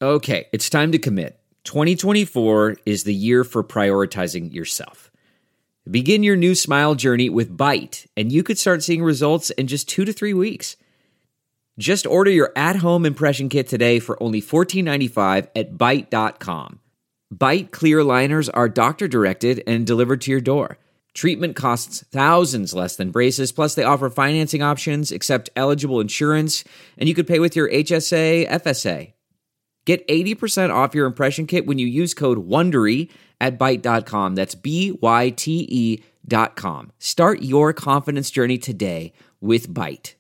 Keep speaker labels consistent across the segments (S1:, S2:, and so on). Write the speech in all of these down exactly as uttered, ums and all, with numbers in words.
S1: Okay, it's time to commit. twenty twenty-four is the year for prioritizing yourself. Begin your new smile journey with Byte, and you could start seeing results in just two to three weeks. Just order your at-home impression kit today for only fourteen ninety-five at byte dot com. Byte clear aligners are doctor-directed and delivered to your door. Treatment costs thousands less than braces, plus they offer financing options, accept eligible insurance, and you could pay with your H S A, F S A. Get eighty percent off your impression kit when you use code WONDERY at byte dot com. That's B Y T E dot com. Start your confidence journey today with Byte.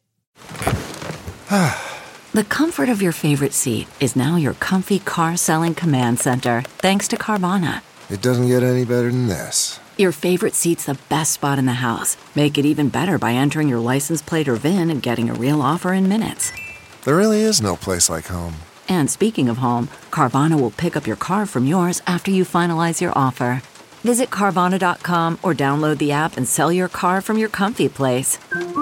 S2: The comfort of your favorite seat is now your comfy car-selling command center, thanks to Carvana.
S3: It doesn't get any better than this.
S2: Your favorite seat's the best spot in the house. Make it even better by entering your license plate or V I N and getting a real offer in minutes.
S3: There really is no place like home.
S2: And speaking of home, Carvana will pick up your car from yours after you finalize your offer. Visit Carvana dot com or download the app and sell your car from your comfy place.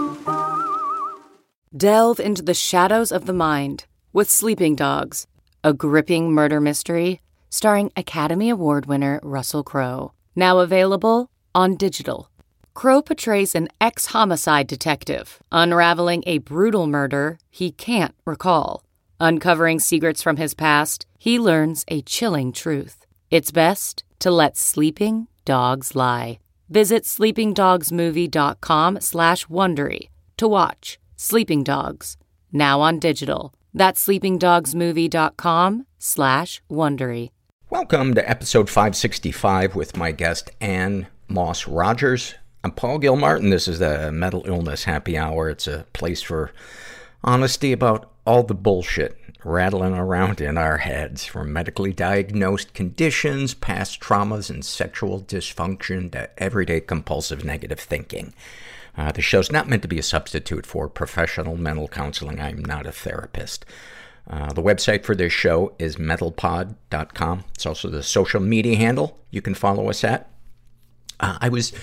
S4: Delve into the shadows of the mind with Sleeping Dogs, a gripping murder mystery starring Academy Award winner Russell Crowe. Now available on digital. Crowe portrays an ex-homicide detective unraveling a brutal murder he can't recall. Uncovering secrets from his past, he learns a chilling truth. It's best to let sleeping dogs lie. Visit sleeping dogs movie dot com slash Wondery to watch Sleeping Dogs, now on digital. That's sleeping dogs movie dot com slash Wondery.
S5: Welcome to episode five sixty-five with my guest, Ann Moss Rogers. I'm Paul Gilmartin. This is the Mental Illness Happy Hour. It's a place for honesty about all the bullshit rattling around in our heads, from medically diagnosed conditions, past traumas, and sexual dysfunction to everyday compulsive negative thinking. Uh, the show's not meant to be a substitute for professional mental counseling. I'm not a therapist. Uh, the website for this show is mental pod dot com. It's also the social media handle you can follow us at. Uh, I was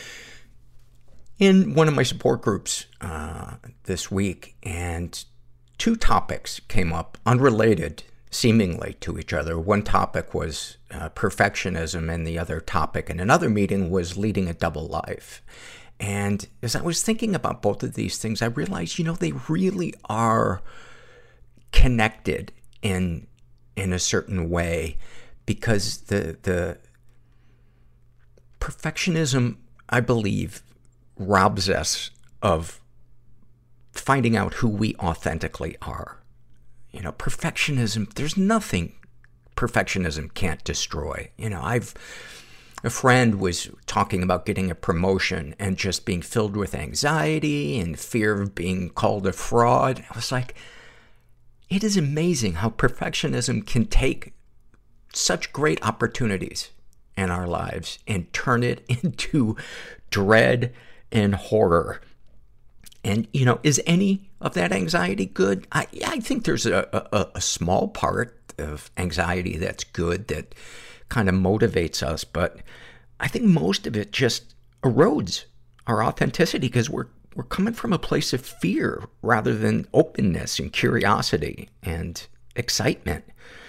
S5: in one of my support groups uh, this week, and two topics came up, unrelated seemingly to each other. One topic was uh, perfectionism, and the other topic in another meeting was leading a double life. And as I was thinking about both of these things, I realized, you know, they really are connected in in a certain way, because the the perfectionism, I believe, robs us of finding out who we authentically are. You know, perfectionism, there's nothing perfectionism can't destroy. You know, I've, a friend was talking about getting a promotion and just being filled with anxiety and fear of being called a fraud. I was like, it is amazing how perfectionism can take such great opportunities in our lives and turn it into dread and horror. And, you know, is any of that anxiety good? I, I think there's a, a, a small part of anxiety that's good, that kind of motivates us. But I think most of it just erodes our authenticity, because we're, we're coming from a place of fear rather than openness and curiosity and excitement.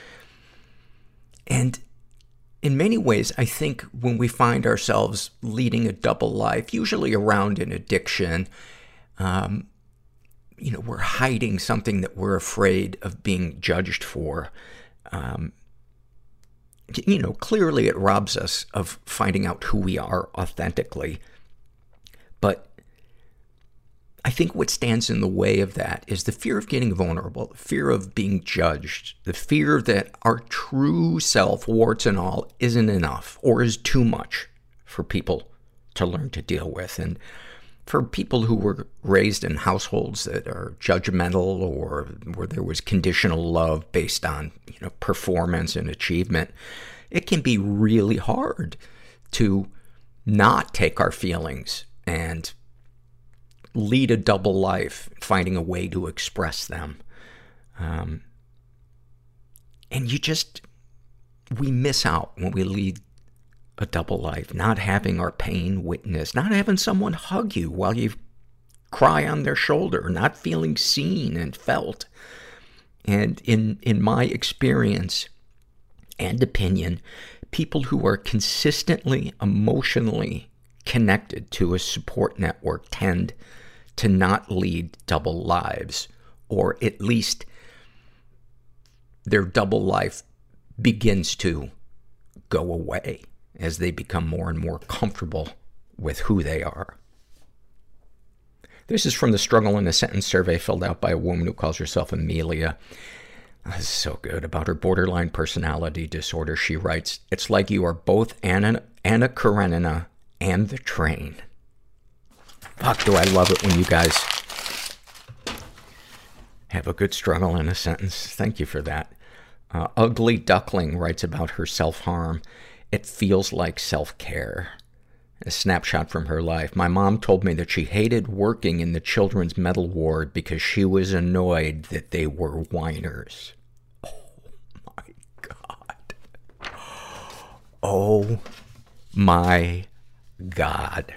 S5: And in many ways, I think when we find ourselves leading a double life, usually around an addiction, Um, you know, we're hiding something that we're afraid of being judged for. Um, you know, clearly it robs us of finding out who we are authentically. But I think what stands in the way of that is the fear of getting vulnerable, the fear of being judged, the fear that our true self, warts and all, isn't enough or is too much for people to learn to deal with. And for people who were raised in households that are judgmental, or where there was conditional love based on, you know, performance and achievement, it can be really hard to not take our feelings and lead a double life, finding a way to express them. Um, and you just, we miss out when we lead a double life, not having our pain witnessed, not having someone hug you while you cry on their shoulder, not feeling seen and felt. And in, in my experience and opinion, people who are consistently emotionally connected to a support network tend to not lead double lives, or at least their double life begins to go away as they become more and more comfortable with who they are. This is from the Struggle in a Sentence survey filled out by a woman who calls herself Amelia. This is so good. About her borderline personality disorder, she writes, "It's like you are both Anna, Anna Karenina and the train." Fuck, do I love it when you guys have a good struggle in a sentence. Thank you for that. Uh, Ugly Duckling writes about her self-harm. "It feels like self-care." A snapshot from her life. "My mom told me that she hated working in the children's mental ward because she was annoyed that they were whiners." Oh my God. Oh my God.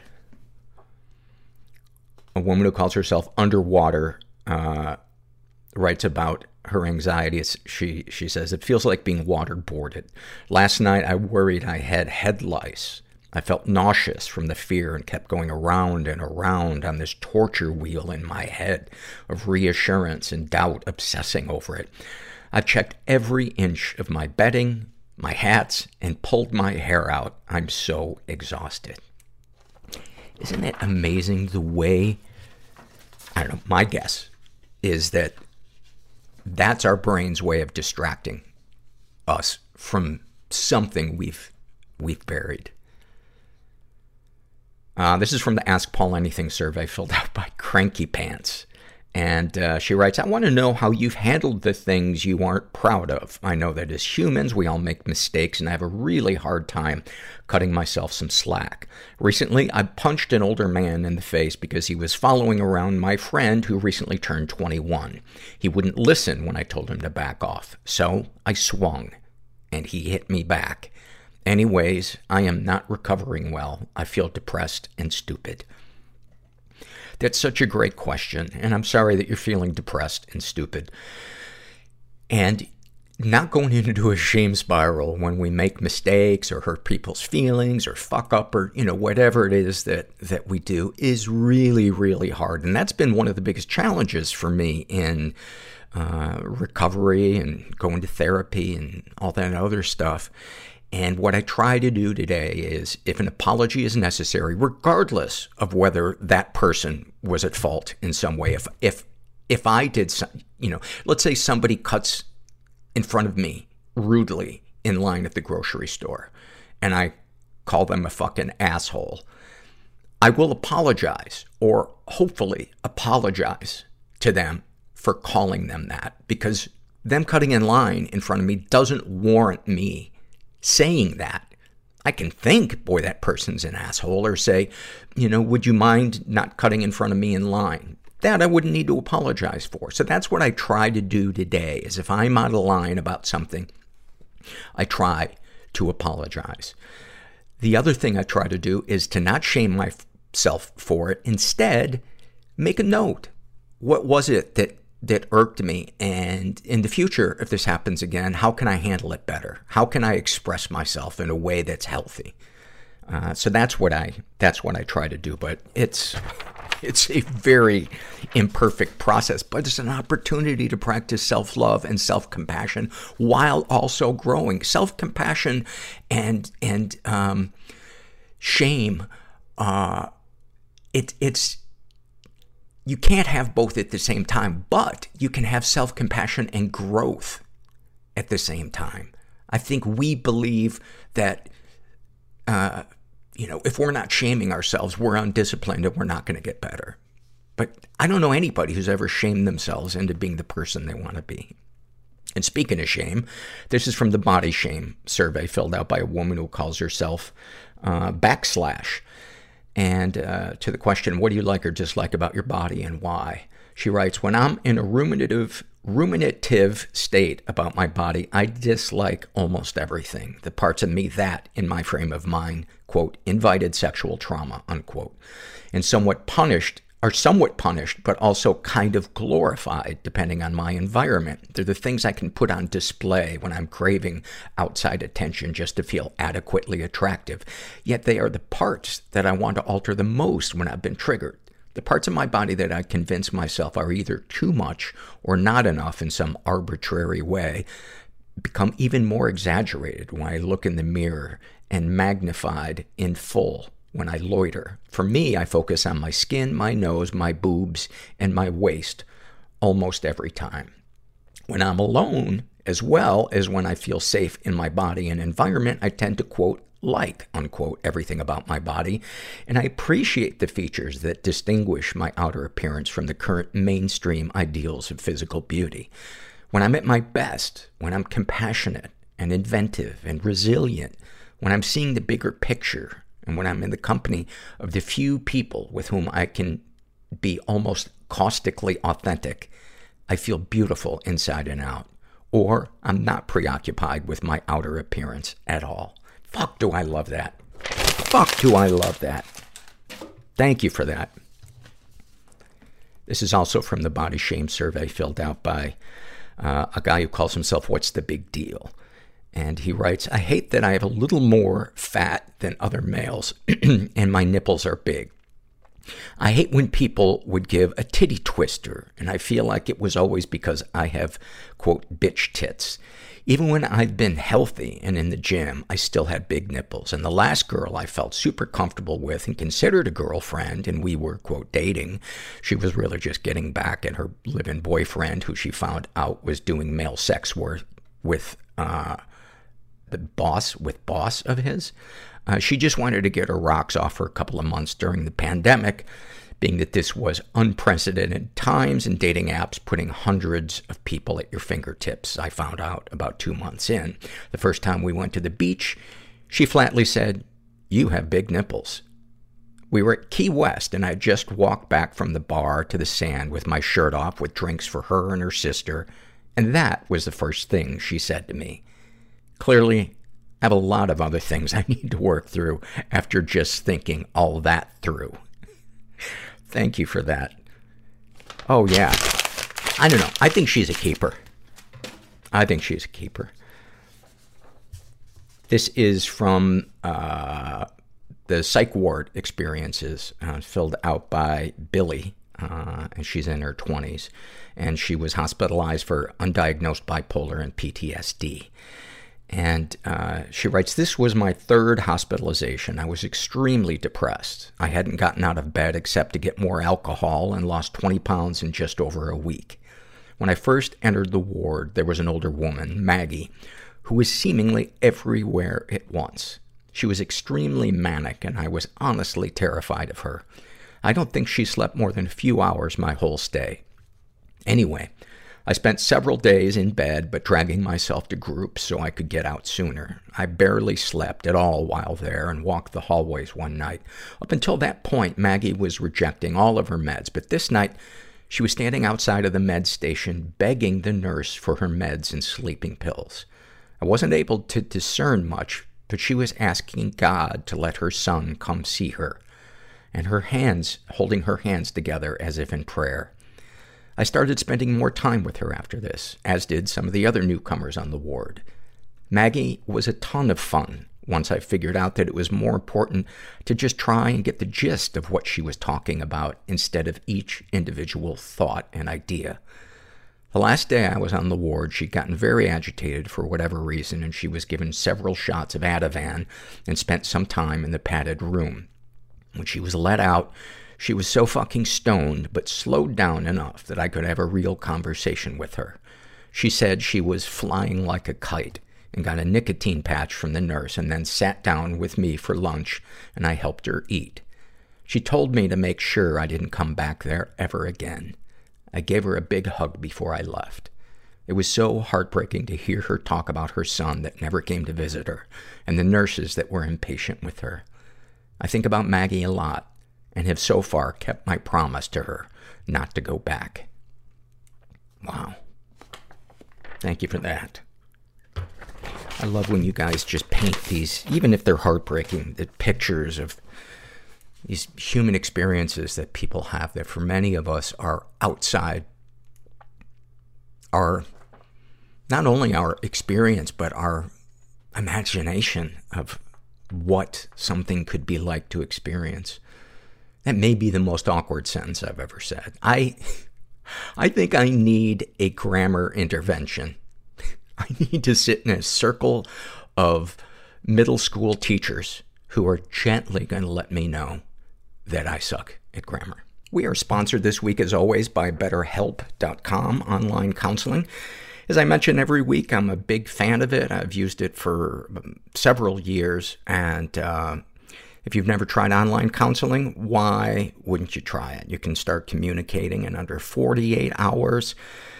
S5: A woman who calls herself Underwater, uh, writes about her anxiety. It's, she, she says, "It feels like being waterboarded. Last night I worried I had head lice. I felt nauseous from the fear and kept going around and around on this torture wheel in my head of reassurance and doubt, obsessing over it. I've checked every inch of my bedding, my hats, and pulled my hair out. I'm so exhausted." Isn't it amazing the way, I don't know, my guess is that that's our brain's way of distracting us from something we've, we've buried. Uh, this is from the Ask Paul Anything survey filled out by Cranky Pants. And uh, she writes, "I want to know how you've handled the things you aren't proud of. I know that as humans, we all make mistakes, and I have a really hard time cutting myself some slack. Recently, I punched an older man in the face because he was following around my friend who recently turned twenty-one. He wouldn't listen when I told him to back off. So I swung, and he hit me back. Anyways, I am not recovering well. I feel depressed and stupid." That's such a great question, and I'm sorry that you're feeling depressed and stupid. And not going into a shame spiral when we make mistakes or hurt people's feelings or fuck up or, you know, whatever it is that, that we do is really, really hard. And that's been one of the biggest challenges for me in uh, recovery and going to therapy and all that other stuff. And what I try to do today is, if an apology is necessary, regardless of whether that person was at fault in some way, if, if, if I did some, you know, let's say somebody cuts in front of me rudely in line at the grocery store and I call them a fucking asshole, I will apologize, or hopefully apologize to them for calling them that, because them cutting in line in front of me doesn't warrant me saying that. I can think, boy, that person's an asshole, or say, you know, would you mind not cutting in front of me in line? That I wouldn't need to apologize for. So that's what I try to do today, is if I'm out of line about something, I try to apologize. The other thing I try to do is to not shame myself for it. Instead, make a note. What was it that that irked me? And in the future, if this happens again, how can I handle it better? How can I express myself in a way that's healthy? Uh, so that's what I, that's what I try to do. But it's, it's a very imperfect process, but it's an opportunity to practice self-love and self-compassion while also growing. Self-compassion and, and, um, shame, uh, it, it's, you can't have both at the same time, but you can have self-compassion and growth at the same time. I think we believe that, uh, you know, if we're not shaming ourselves, we're undisciplined and we're not going to get better. But I don't know anybody who's ever shamed themselves into being the person they want to be. And speaking of shame, this is from the Body Shame survey filled out by a woman who calls herself uh, Backslash. And uh, to the question, what do you like or dislike about your body and why? She writes, "When I'm in a ruminative, ruminative state about my body, I dislike almost everything. The parts of me that, in my frame of mind, quote, invited sexual trauma, unquote. And somewhat punished are somewhat punished, but also kind of glorified, depending on my environment. They're the things I can put on display when I'm craving outside attention just to feel adequately attractive. Yet they are the parts that I want to alter the most when I've been triggered. The parts of my body that I convince myself are either too much or not enough in some arbitrary way become even more exaggerated when I look in the mirror and magnified in full when I loiter. For me, I focus on my skin, my nose, my boobs, and my waist almost every time. When I'm alone, as well as when I feel safe in my body and environment, I tend to quote, like, unquote, everything about my body, and I appreciate the features that distinguish my outer appearance from the current mainstream ideals of physical beauty. When I'm at my best, when I'm compassionate and inventive and resilient, when I'm seeing the bigger picture, and when I'm in the company of the few people with whom I can be almost caustically authentic, I feel beautiful inside and out. Or I'm not preoccupied with my outer appearance at all. Fuck, do I love that. Fuck, do I love that. Thank you for that. This is also from the body shame survey filled out by uh, a guy who calls himself What's the Big Deal? And he writes, I hate that I have a little more fat than other males and my nipples are big. I hate when people would give a titty twister, and I feel like it was always because I have, quote, bitch tits. Even when I've been healthy and in the gym, I still had big nipples. And the last girl I felt super comfortable with and considered a girlfriend, and we were, quote, dating, she was really just getting back at her live-in boyfriend, who she found out was doing male sex work with uh, the boss, with boss of his. Uh, she just wanted to get her rocks off for a couple of months during the pandemic, being that this was unprecedented times and dating apps putting hundreds of people at your fingertips. I found out about two months in. The first time we went to the beach, she flatly said, you have big nipples. We were at Key West, and I just walked back from the bar to the sand with my shirt off with drinks for her and her sister, and that was the first thing she said to me. Clearly, I have a lot of other things I need to work through after just thinking all that through. Thank you for that. Oh, yeah. I don't know. I think she's a keeper. I think she's a keeper. This is from uh, the psych ward experiences, uh, filled out by Billy, uh, and she's in her twenties. And she was hospitalized for undiagnosed bipolar and P T S D. And uh, she writes, this was my third hospitalization. I was extremely depressed. I hadn't gotten out of bed except to get more alcohol and lost twenty pounds in just over a week. When I first entered the ward, there was an older woman, Maggie, who was seemingly everywhere at once. She was extremely manic, and I was honestly terrified of her. I don't think she slept more than a few hours my whole stay. Anyway, I spent several days in bed, but dragging myself to groups so I could get out sooner. I barely slept at all while there and walked the hallways one night. Up until that point, Maggie was rejecting all of her meds, but this night, she was standing outside of the med station begging the nurse for her meds and sleeping pills. I wasn't able to discern much, but she was asking God to let her son come see her, and her hands, holding her hands together as if in prayer. I started spending more time with her after this, as did some of the other newcomers on the ward. Maggie was a ton of fun once I figured out that it was more important to just try and get the gist of what she was talking about instead of each individual thought and idea. The last day I was on the ward, she'd gotten very agitated for whatever reason, and she was given several shots of Ativan and spent some time in the padded room. When she was let out, she was so fucking stoned, but slowed down enough that I could have a real conversation with her. She said she was flying like a kite and got a nicotine patch from the nurse and then sat down with me for lunch, and I helped her eat. She told me to make sure I didn't come back there ever again. I gave her a big hug before I left. It was so heartbreaking to hear her talk about her son that never came to visit her and the nurses that were impatient with her. I think about Maggie a lot, and have so far kept my promise to her not to go back. Wow. Thank you for that. I love when you guys just paint these, even if they're heartbreaking, the pictures of these human experiences that people have that for many of us are outside our, not only our experience, but our imagination of what something could be like to experience. That may be the most awkward sentence I've ever said. I, I think I need a grammar intervention. I need to sit in a circle of middle school teachers who are gently going to let me know that I suck at grammar. We are sponsored this week, as always, by better help dot com online counseling. As I mention every week, I'm a big fan of it. I've used it for several years. And uh, if you've never tried online counseling, why wouldn't you try it? You can start communicating in under forty-eight hours.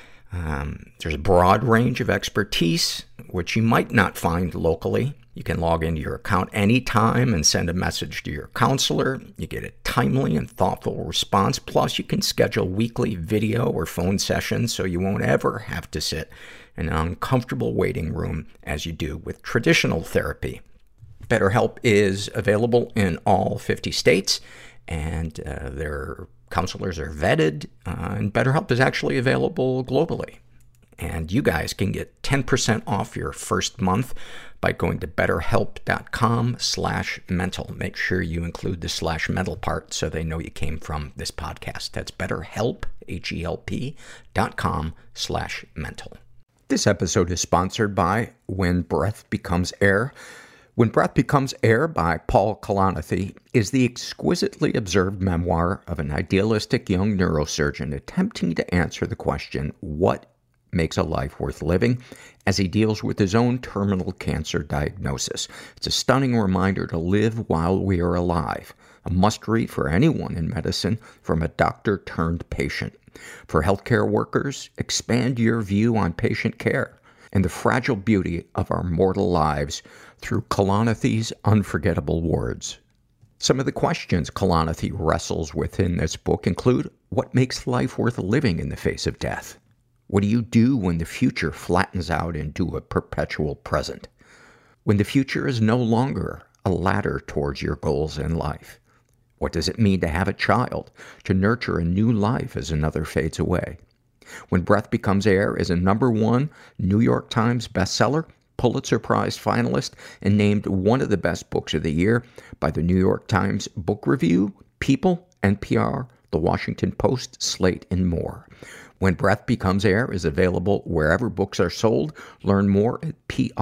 S5: Um, there's a broad range of expertise, which you might not find locally. You can log into your account anytime and send a message to your counselor. You get a timely and thoughtful response. Plus, you can schedule weekly video or phone sessions so you won't ever have to sit in an uncomfortable waiting room as you do with traditional therapy. BetterHelp is available in all fifty states, and uh, their counselors are vetted, uh, and BetterHelp is actually available globally. And you guys can get ten percent off your first month by going to betterhelp.com slash mental. Make sure you include the slash mental part so they know you came from this podcast. That's betterhelp, H E L P, dot com slash mental. This episode is sponsored by When Breath Becomes Air. When Breath Becomes Air by Paul Kalanithi is the exquisitely observed memoir of an idealistic young neurosurgeon attempting to answer the question, what makes a life worth living, as he deals with his own terminal cancer diagnosis. It's a stunning reminder to live while we are alive. A must-read for anyone in medicine, from a doctor turned patient. For healthcare workers, expand your view on patient care and the fragile beauty of our mortal lives through Kalanithi's unforgettable words. Some of the questions Kalanithi wrestles with in this book include, what makes life worth living in the face of death? What do you do when the future flattens out into a perpetual present? When the future is no longer a ladder towards your goals in life? What does it mean to have a child, to nurture a new life as another fades away? When Breath Becomes Air is a number one New York Times bestseller, Pulitzer Prize finalist, and named one of the best books of the year by the New York Times Book Review, People, N P R, The Washington Post, Slate, and more. When Breath Becomes Air is available wherever books are sold. Learn more at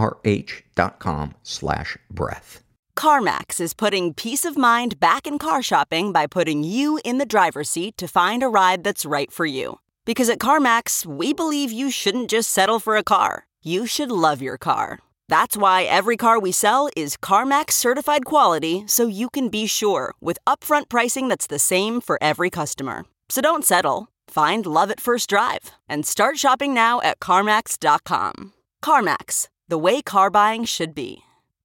S5: prh.com slash breath.
S6: CarMax is putting peace of mind back in car shopping by putting you in the driver's seat to find a ride that's right for you. Because at CarMax, we believe you shouldn't just settle for a car. You should love your car. That's why every car we sell is CarMax certified quality, so you can be sure with upfront pricing that's the same for every customer. So don't settle. Find love at first drive and start shopping now at CarMax dot com. CarMax, the way car buying should be.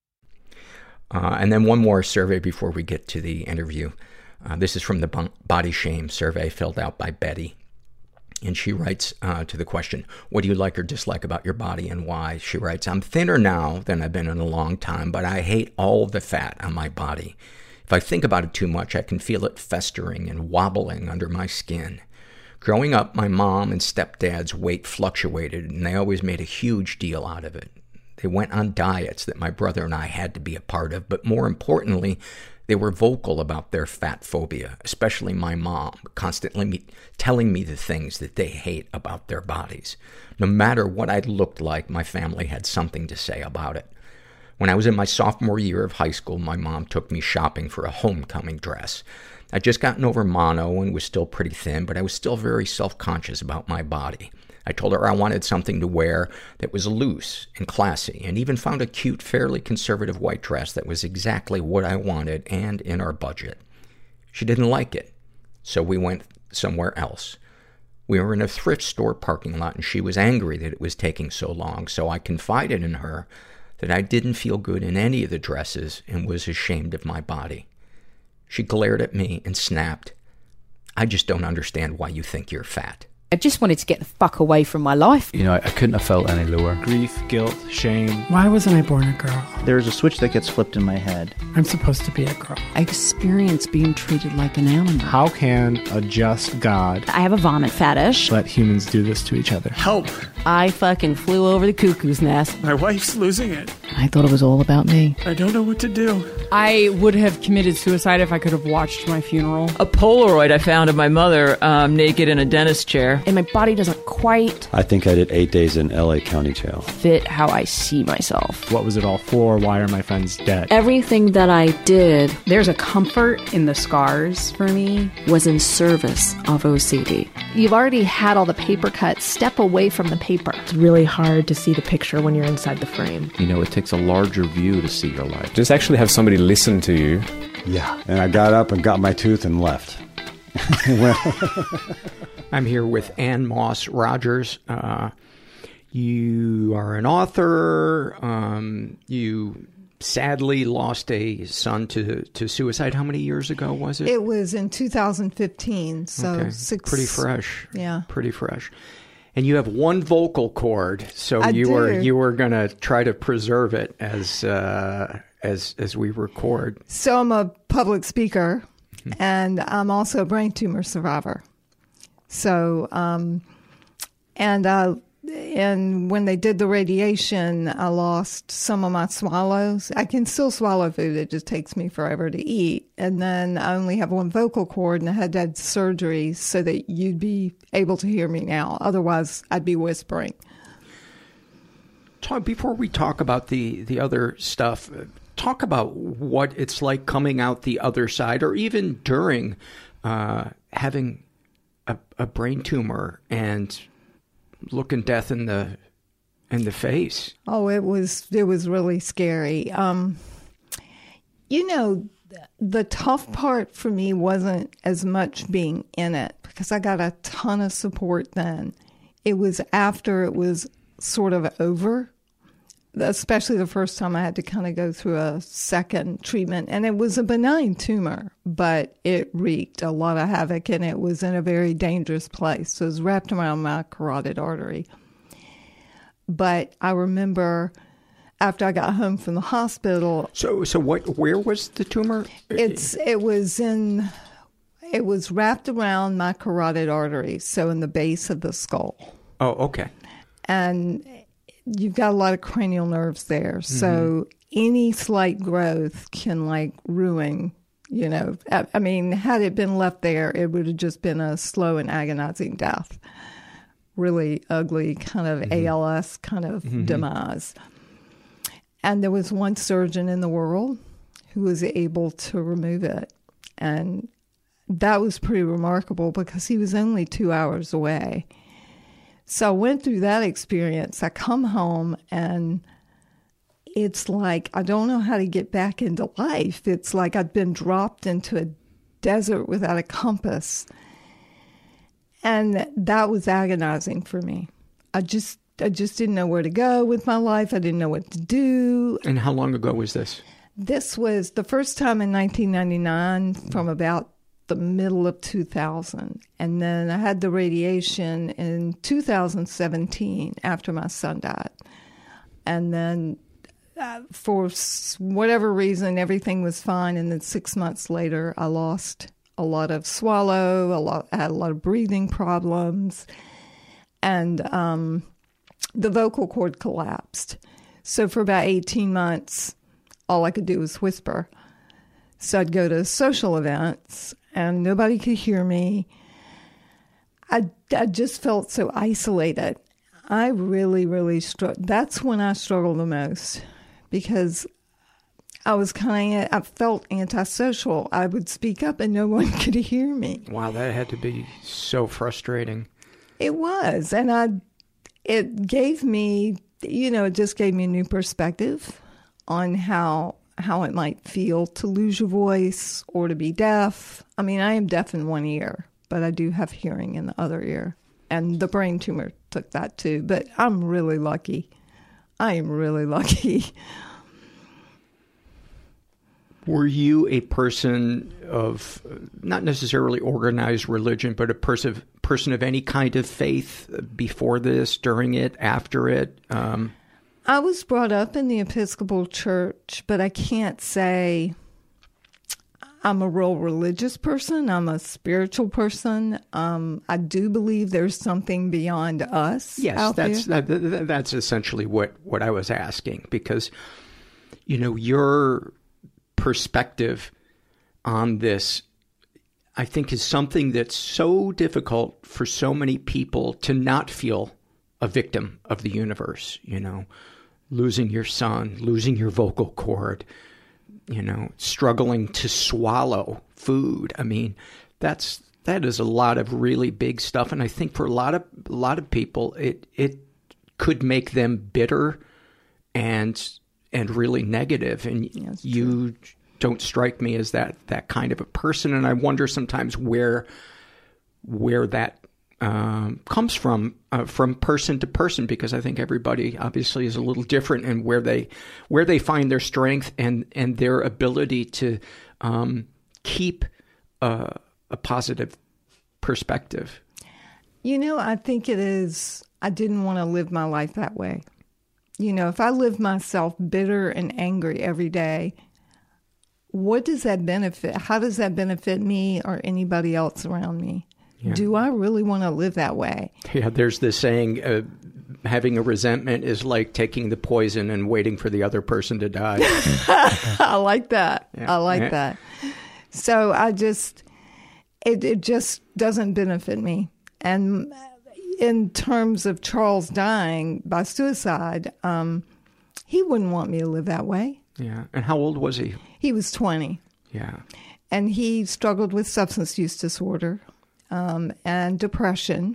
S5: Uh, and then one more survey before we get to the interview. Uh, this is from the Body Shame survey filled out by Betty. And she writes uh, to the question, what do you like or dislike about your body and why? She writes, I'm thinner now than I've been in a long time, but I hate all the fat on my body. If I think about it too much, I can feel it festering and wobbling under my skin. Growing up, my mom and stepdad's weight fluctuated, and they always made a huge deal out of it. They went on diets that my brother and I had to be a part of, but more importantly, they were vocal about their fat phobia, especially my mom, constantly me- telling me the things that they hate about their bodies. No matter what I looked like, my family had something to say about it. When I was in my sophomore year of high school, my mom took me shopping for a homecoming dress. I'd just gotten over mono and was still pretty thin, but I was still very self-conscious about my body. I told her I wanted something to wear that was loose and classy, and even found a cute, fairly conservative white dress that was exactly what I wanted and in our budget. She didn't like it, so we went somewhere else. We were in a thrift store parking lot, and she was angry that it was taking so long, so I confided in her that I didn't feel good in any of the dresses and was ashamed of my body. She glared at me and snapped, I just don't understand why you think you're fat.
S7: I just wanted to get the fuck away from my life.
S8: You know, I, I couldn't have felt any lower.
S9: Grief, guilt, shame.
S10: Why wasn't I born a girl?
S11: There's a switch that gets flipped in my head.
S10: I'm supposed to be a girl.
S12: I experienced being treated like an animal.
S9: How can a just God...
S13: I have a vomit fetish.
S9: ...let humans do this to each other?
S10: Help!
S12: I fucking flew over the cuckoo's nest.
S10: My wife's losing it.
S12: I thought it was all about me.
S10: I don't know what to do.
S14: I would have committed suicide if I could have watched my funeral.
S15: A Polaroid I found of my mother um, naked in a dentist chair.
S7: And my body doesn't quite...
S16: I think I did eight days in L A County Jail.
S7: ...fit how I see myself.
S9: What was it all for? Why are my friends dead?
S12: Everything that I did...
S14: There's a comfort in the scars for me.
S12: ...was in service of O C D.
S7: You've already had all the paper cuts. Step away from the paper.
S17: It's really hard to see the picture when you're inside the frame.
S8: You know, it takes a larger view to see your life.
S18: Just actually have somebody listen to you.
S19: Yeah, and I got up and got my tooth and left.
S5: I'm here with Ann Moss Rogers. Uh, you are an author. Um, you sadly lost a son to, to suicide. How many years ago was it?
S20: It was in two thousand fifteen, so
S5: okay.
S20: six.
S5: Pretty fresh.
S20: Yeah.
S5: Pretty fresh. And you have one vocal cord, so
S20: I
S5: you
S20: do.
S5: were you were going to try to preserve it as uh, as as we record.
S20: So I'm a public speaker, mm-hmm. and I'm also a brain tumor survivor. So, um, and I, and when they did the radiation, I lost some of my swallows. I can still swallow food; it just takes me forever to eat. And then I only have one vocal cord, and I had to have surgery so that you'd be able to hear me now. Otherwise, I'd be whispering.
S5: Talk, before we talk about the, the other stuff, talk about what it's like coming out the other side, or even during uh, having a, a brain tumor and looking death in the in the face.
S20: Oh, it was it was really scary. Um, you know, the tough part for me wasn't as much being in it, because I got a ton of support then. It was after it was sort of over, especially the first time I had to kind of go through a second treatment. And it was a benign tumor, but it wreaked a lot of havoc, and it was in a very dangerous place. So it was wrapped around my carotid artery. But I remember after I got home from the hospital.
S5: So, so what? Where was the tumor?
S20: It's it was in, it was wrapped around my carotid artery, so in the base of the skull.
S5: Oh, okay.
S20: And you've got a lot of cranial nerves there, so mm-hmm. any slight growth can like ruin. You know, I, I mean, had it been left there, it would have just been a slow and agonizing death. Really ugly kind of mm-hmm. A L S kind of mm-hmm. demise. And there was one surgeon in the world who was able to remove it. And that was pretty remarkable because he was only two hours away. So I went through that experience. I come home and it's like, I don't know how to get back into life. It's like I'd been dropped into a desert without a compass. And that was agonizing for me. I just I just didn't know where to go with my life. I didn't know what to do.
S5: And how long ago was this?
S20: This was the first time in nineteen ninety-nine, from about the middle of two thousand. And then I had the radiation in two thousand seventeen after my son died. And then uh, for whatever reason, everything was fine. And then six months later, I lost a lot of swallow, a lot, I had a lot of breathing problems. And um, the vocal cord collapsed. So for about eighteen months, all I could do was whisper. So I'd go to social events, and nobody could hear me. I, I just felt so isolated. I really, really struggled. That's when I struggled the most, because I was kind of, I felt antisocial. I would speak up and no one could hear me.
S5: Wow, that had to be so frustrating.
S20: It was. And I, it gave me, you know, it just gave me a new perspective on how how it might feel to lose your voice or to be deaf. I mean, I am deaf in one ear, but I do have hearing in the other ear. And the brain tumor took that too. But I'm really lucky. I am really lucky.
S5: Were you a person of not necessarily organized religion, but a person person of any kind of faith before this, during it, after it? Um,
S20: I was brought up in the Episcopal Church, but I can't say I'm a real religious person. I'm a spiritual person. Um, I do believe there's something beyond us.
S5: Yes,
S20: out
S5: that's
S20: there.
S5: that, that's essentially what, what I was asking, because, you know, your perspective on this, I think, is something that's so difficult for so many people to not feel a victim of the universe, you know, losing your son, losing your vocal cord, you know, struggling to swallow food. I mean, that's that is a lot of really big stuff, and I think for a lot of a lot of people, it it could make them bitter and and really negative. And
S20: yeah,
S5: you don't strike me as that that kind of a person, and I wonder sometimes where where that um, comes from uh, from person to person, because I think everybody obviously is a little different, and where they where they find their strength and and their ability to um, keep uh, a positive perspective.
S20: You know, I think it is, I didn't want to live my life that way. You know, if I live myself bitter and angry every day, what does that benefit? How does that benefit me or anybody else around me? Yeah. Do I really want to live that way?
S5: Yeah, there's this saying, uh, having a resentment is like taking the poison and waiting for the other person to die.
S20: I like that.
S5: Yeah.
S20: I like
S5: Yeah.
S20: that. So I just, it, it just doesn't benefit me. And in terms of Charles dying by suicide, um, he wouldn't want me to live that way.
S5: Yeah. And how old was he?
S20: He was twenty.
S5: Yeah.
S20: And he struggled with substance use disorder um, and depression.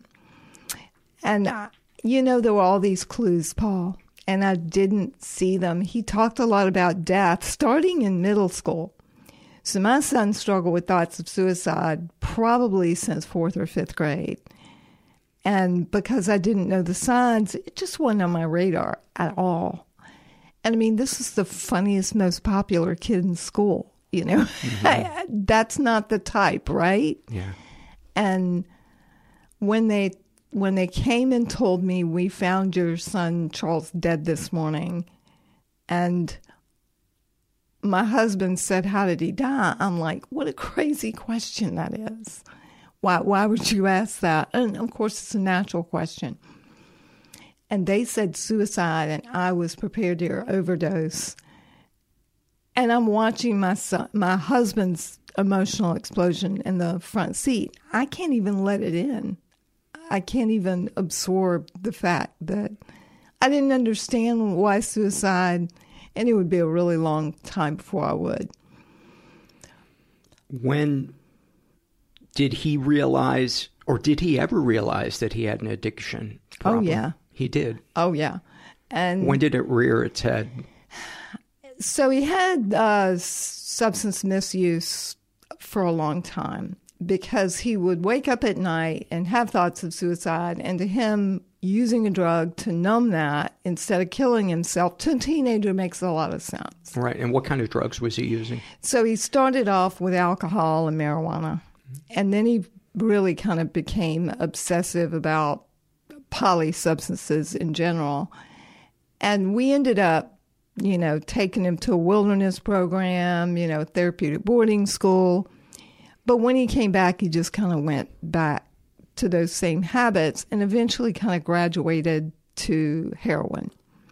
S20: And, uh, you know, there were all these clues, Paul, and I didn't see them. He talked a lot about death starting in middle school. So my son struggled with thoughts of suicide probably since fourth or fifth grade. And because I didn't know the signs, it just wasn't on my radar at all. And I mean, this is the funniest, most popular kid in school, you know. Mm-hmm. That's not the type, right?
S5: Yeah.
S20: And when they when they came and told me, we found your son Charles dead this morning, and my husband said, how did he die? I'm like, what a crazy question that is. Why, why would you ask that? And of course, it's a natural question. And they said suicide, and I was prepared to hear overdose. And I'm watching my son, my husband's emotional explosion in the front seat. I can't even let it in. I can't even absorb the fact that I didn't understand why suicide, and it would be a really long time before I would.
S5: When did he realize, or did he ever realize that he had an addiction problem?
S20: Oh, yeah.
S5: He did?
S20: Oh, yeah. And
S5: when did it rear its head?
S20: So he had uh, substance misuse for a long time, because he would wake up at night and have thoughts of suicide, and to him, using a drug to numb that instead of killing himself to a teenager makes a lot of sense.
S5: Right. And what kind of drugs was he using?
S20: So he started off with alcohol and marijuana, and then he really kind of became obsessive about poly substances in general. And we ended up, you know, taking him to a wilderness program, you know, therapeutic boarding school. But when he came back, he just kind of went back to those same habits and eventually kind of graduated to heroin.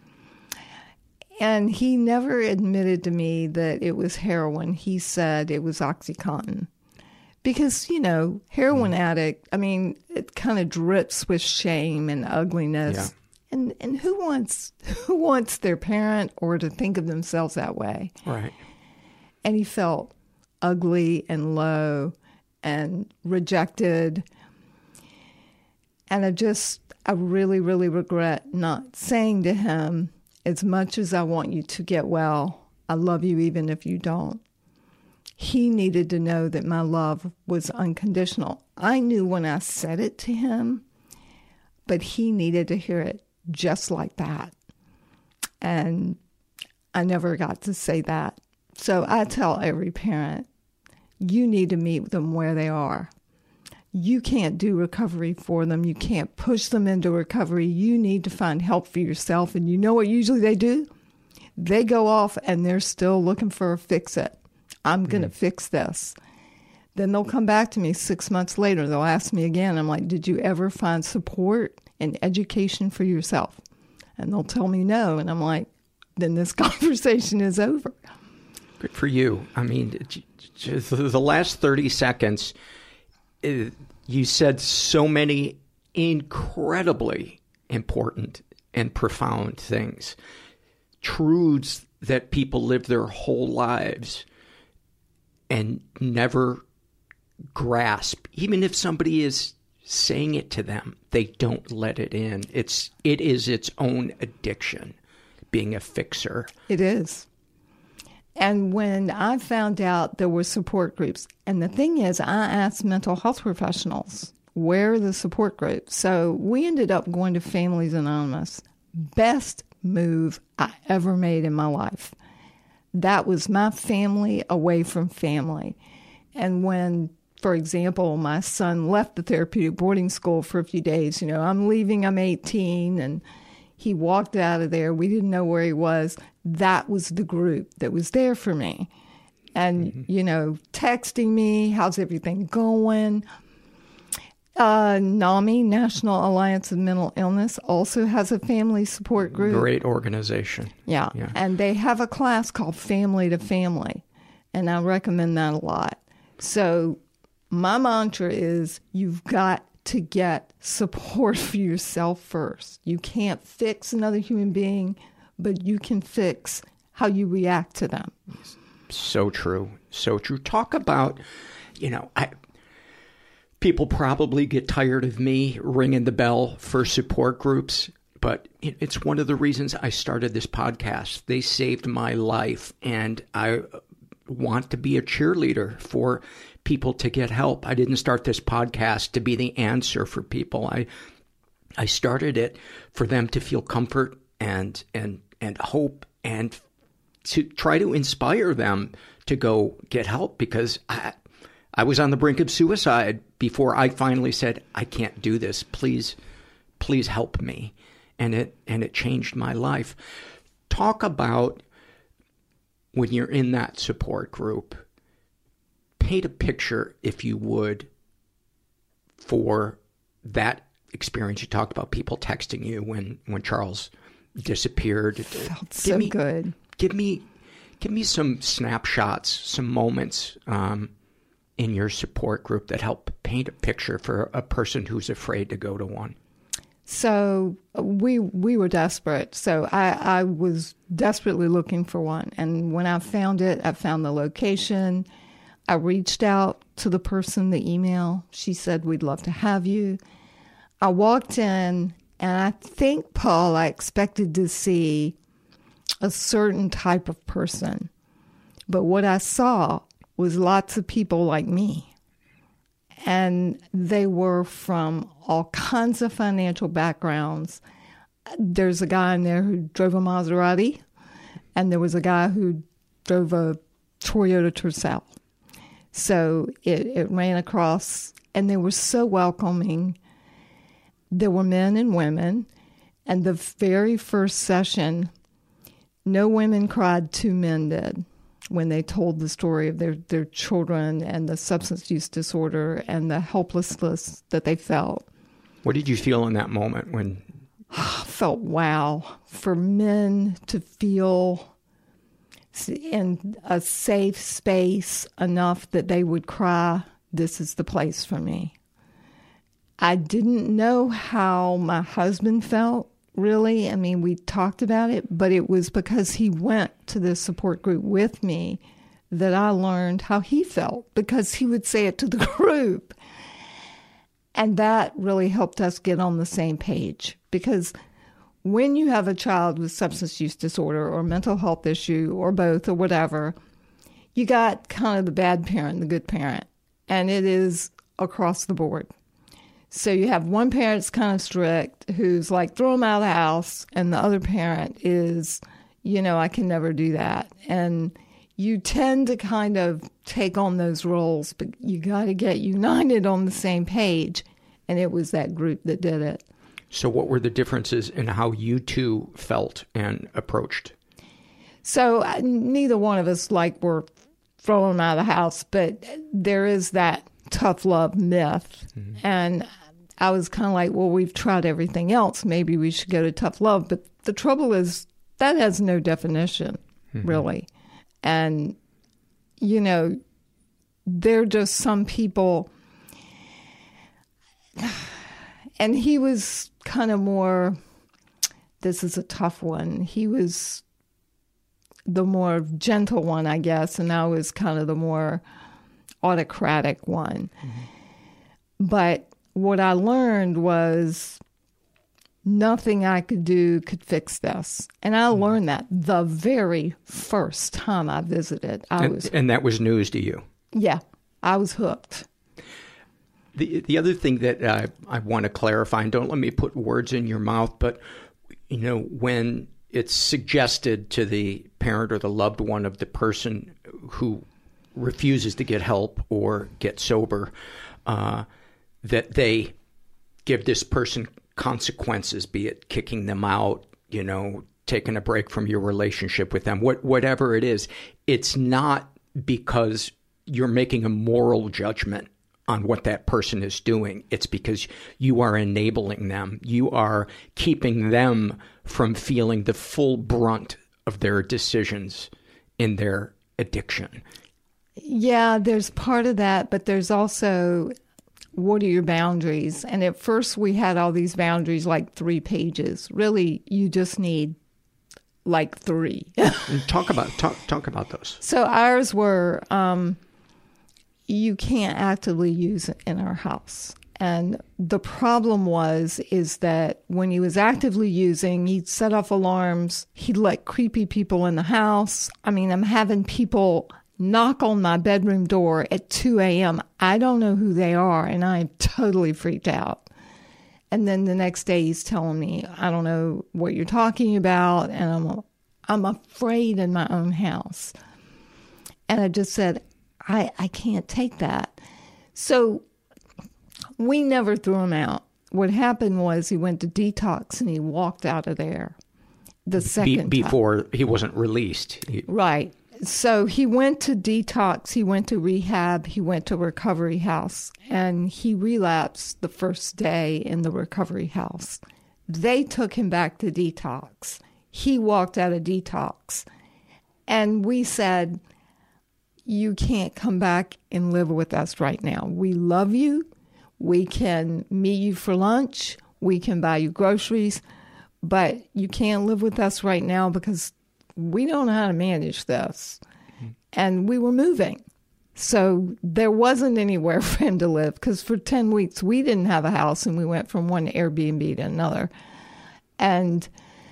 S20: And he never admitted to me that it was heroin. He said it was OxyContin. Because, you know, heroin mm. addict, I mean, it kind of drips with shame and ugliness.
S5: Yeah.
S20: And and who wants who wants their parent or to think of themselves that way?
S5: Right.
S20: And he felt ugly and low and rejected. And I just, I really, really regret not saying to him, as much as I want you to get well, I love you even if you don't. He needed to know that my love was unconditional. I knew when I said it to him, but he needed to hear it just like that. And I never got to say that. So I tell every parent, you need to meet them where they are. you can't do recovery for them. You can't push them into recovery. You need to find help for yourself. And you know what usually they do? They go off and they're still looking for a fix-it. I'm going to mm. fix this. Then they'll come back to me six months later. They'll ask me again. I'm like, did you ever find support and education for yourself? And they'll tell me no. And I'm like, then this conversation is over.
S5: Good for you. I mean, just the last thirty seconds, you said so many incredibly important and profound things. Truths that people live their whole lives and never grasp. Even if somebody is saying it to them, they don't let it in. It's it is its own addiction, being a fixer.
S20: It is. And when I found out there were support groups, and the thing is, I asked mental health professionals, where are the support groups? So we ended up going to Families Anonymous. Best move I ever made in my life. That was my family away from family. And when, for example, my son left the therapeutic boarding school for a few days, you know, I'm leaving, I'm eighteen, and he walked out of there. We didn't know where he was. That was the group that was there for me. And, mm-hmm. you know, texting me, how's everything going? Uh, NAMI, National Alliance of Mental Illness, also has a family support group.
S5: Great organization.
S20: Yeah. yeah. And they have a class called Family to Family. And I recommend that a lot. So my mantra is you've got to get support for yourself first. You can't fix another human being, but you can fix how you react to them.
S5: So true. So true. Talk about, you know, I... People probably get tired of me ringing the bell for support groups, but it's one of the reasons I started this podcast. They saved my life, and I want to be a cheerleader for people to get help. I didn't start this podcast to be the answer for people. I I started it for them to feel comfort and and and hope, and to try to inspire them to go get help, because I I was on the brink of suicide before I finally said, I can't do this. Please, please help me. And it and it changed my life. Talk about when you're in that support group. Paint a picture, if you would, for that experience. You talked about people texting you when, when Charles disappeared.
S20: It felt so
S5: me,
S20: good.
S5: Give me, give me some snapshots, some moments, um, in your support group that help paint a picture for a person who's afraid to go to one?
S20: So we we were desperate. So I, I was desperately looking for one. And when I found it, I found the location. I reached out to the person, the email. She said, we'd love to have you. I walked in, and I think, Paul, I expected to see a certain type of person. But what I saw was lots of people like me. And they were from all kinds of financial backgrounds. There's a guy in there who drove a Maserati, and there was a guy who drove a Toyota Tercel. So it, it ran across, and they were so welcoming. There were men and women. And the very first session, no women cried, two men did, when they told the story of their, their children and the substance use disorder and the helplessness that they felt.
S5: What did you feel in that moment when?
S20: I felt, wow, for men to feel in a safe space enough that they would cry, this is the place for me. I didn't know how my husband felt. Really, I mean, we talked about it, but it was because he went to this support group with me that I learned how he felt, because he would say it to the group. And that really helped us get on the same page, because when you have a child with substance use disorder or mental health issue or both or whatever, you got kind of the bad parent, the good parent, and it is across the board. So you have one parent that's kind of strict, who's like, throw them out of the house. And the other parent is, you know, I can never do that. And you tend to kind of take on those roles, but you got to get united on the same page. And it was that group that did it.
S5: So what were the differences in how you two felt and approached?
S20: So uh, neither one of us like were throwing them out of the house, but there is that tough love myth. Mm-hmm. And I was kind of like, well, we've tried everything else. Maybe we should go to tough love. But the trouble is that has no definition, mm-hmm. really. And, you know, there are just some people, and he was kind of more, this is a tough one. He was the more gentle one, I guess, and I was kind of the more autocratic one. Mm-hmm. But what I learned was nothing I could do could fix this. And I learned that the very first time I visited. I
S5: and,
S20: was,
S5: and that was news to you?
S20: Yeah, I was hooked.
S5: The the other thing that uh, I want to clarify, and don't let me put words in your mouth, but, you know, when it's suggested to the parent or the loved one of the person who refuses to get help or get sober, uh, that they give this person consequences, be it kicking them out, you know, taking a break from your relationship with them, what, whatever it is, it's not because you're making a moral judgment on what that person is doing. It's because you are enabling them. You are keeping them from feeling the full brunt of their decisions in their addiction.
S20: Yeah, there's part of that, but there's also, what are your boundaries? And at first we had all these boundaries like three pages. Really, you just need like three.
S5: talk about talk talk about those.
S20: So ours were, um, you can't actively use it in our house. And the problem was, is that when he was actively using, he'd set off alarms. He'd let creepy people in the house. I mean, I'm having people knock on my bedroom door at two a.m. I don't know who they are, and I'm totally freaked out. And then the next day he's telling me, I don't know what you're talking about, and I'm I'm afraid in my own house. And I just said, I, I can't take that. So we never threw him out. What happened was he went to detox and he walked out of there the second
S5: Be- before
S20: time.
S5: He wasn't released. He-
S20: right. So he went to detox, he went to rehab, he went to recovery house, and he relapsed the first day in the recovery house. They took him back to detox. He walked out of detox. And we said, you can't come back and live with us right now. We love you. We can meet you for lunch. We can buy you groceries. But you can't live with us right now because we don't know how to manage this. Mm-hmm. And we were moving. So there wasn't anywhere for him to live because for ten weeks we didn't have a house and we went from one Airbnb to another. And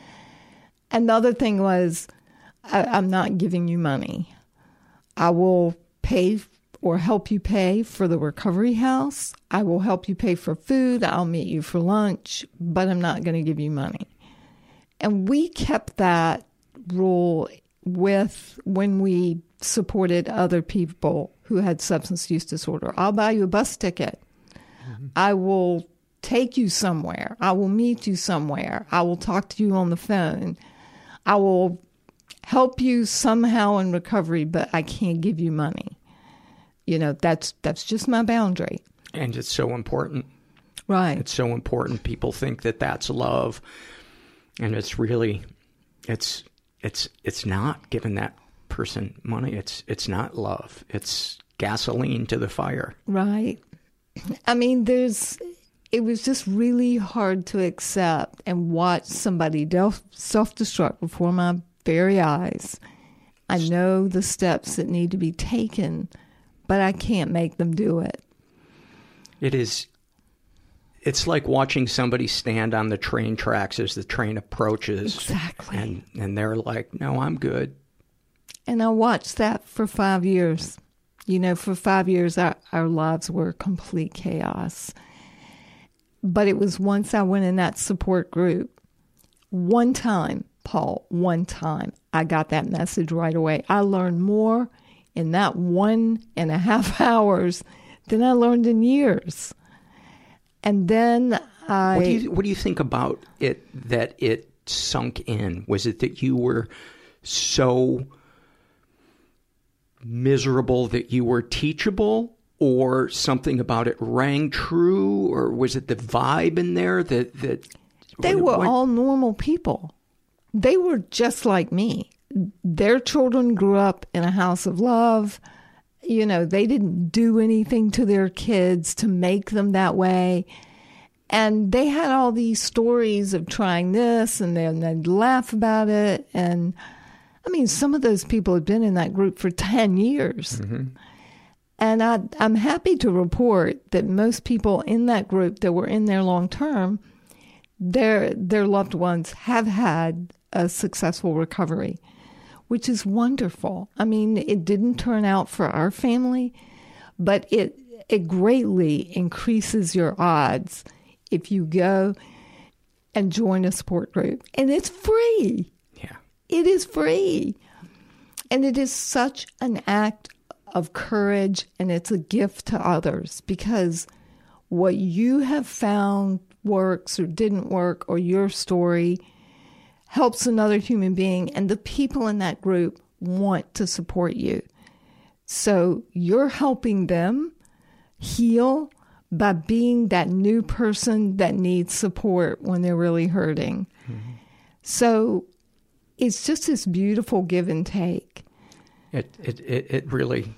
S20: another thing was, I, I'm not giving you money. I will pay or help you pay for the recovery house. I will help you pay for food. I'll meet you for lunch, but I'm not going to give you money. And we kept that rule with when we supported other people who had substance use disorder. I'll buy you a bus ticket. Mm-hmm. I will take you somewhere. I will meet you somewhere. I will talk to you on the phone. I will help you somehow in recovery, but I can't give you money. You know, that's that's just my boundary.
S5: And it's so important.
S20: Right.
S5: It's so important. People think that that's love. And it's really, it's it's it's not giving that person money. It's it's not love. It's gasoline to the fire.
S20: Right. I mean, there's, it was just really hard to accept and watch somebody self-destruct before my very eyes. I know the steps that need to be taken, but I can't make them do it.
S5: It is, it's like watching somebody stand on the train tracks as the train approaches.
S20: Exactly.
S5: And, and they're like, no, I'm good.
S20: And I watched that for five years. You know, for five years, our, our lives were complete chaos. But it was once I went in that support group, one time, Paul, one time. I got that message right away. I learned more in that one and a half hours than I learned in years. And then I...
S5: What do you, what do you think about it, that it sunk in? Was it that you were so miserable that you were teachable, or something about it rang true, or was it the vibe in there that... that
S20: they
S5: what,
S20: were
S5: what?
S20: all normal people. They were just like me. Their children grew up in a house of love. You know, they didn't do anything to their kids to make them that way. And they had all these stories of trying this, and then they'd laugh about it. And I mean, some of those people had been in that group for ten years. Mm-hmm. And I, I'm happy to report that most people in that group that were in there long term, their their loved ones have had a successful recovery, which is wonderful. I mean, it didn't turn out for our family, but it it greatly increases your odds if you go and join a support group. And it's free.
S5: Yeah.
S20: It is free. And it is such an act of courage, and it's a gift to others, because what you have found works or didn't work, or your story helps another human being, and the people in that group want to support you. So you're helping them heal by being that new person that needs support when they're really hurting. Mm-hmm. So it's just this beautiful give and take.
S5: It it it, it really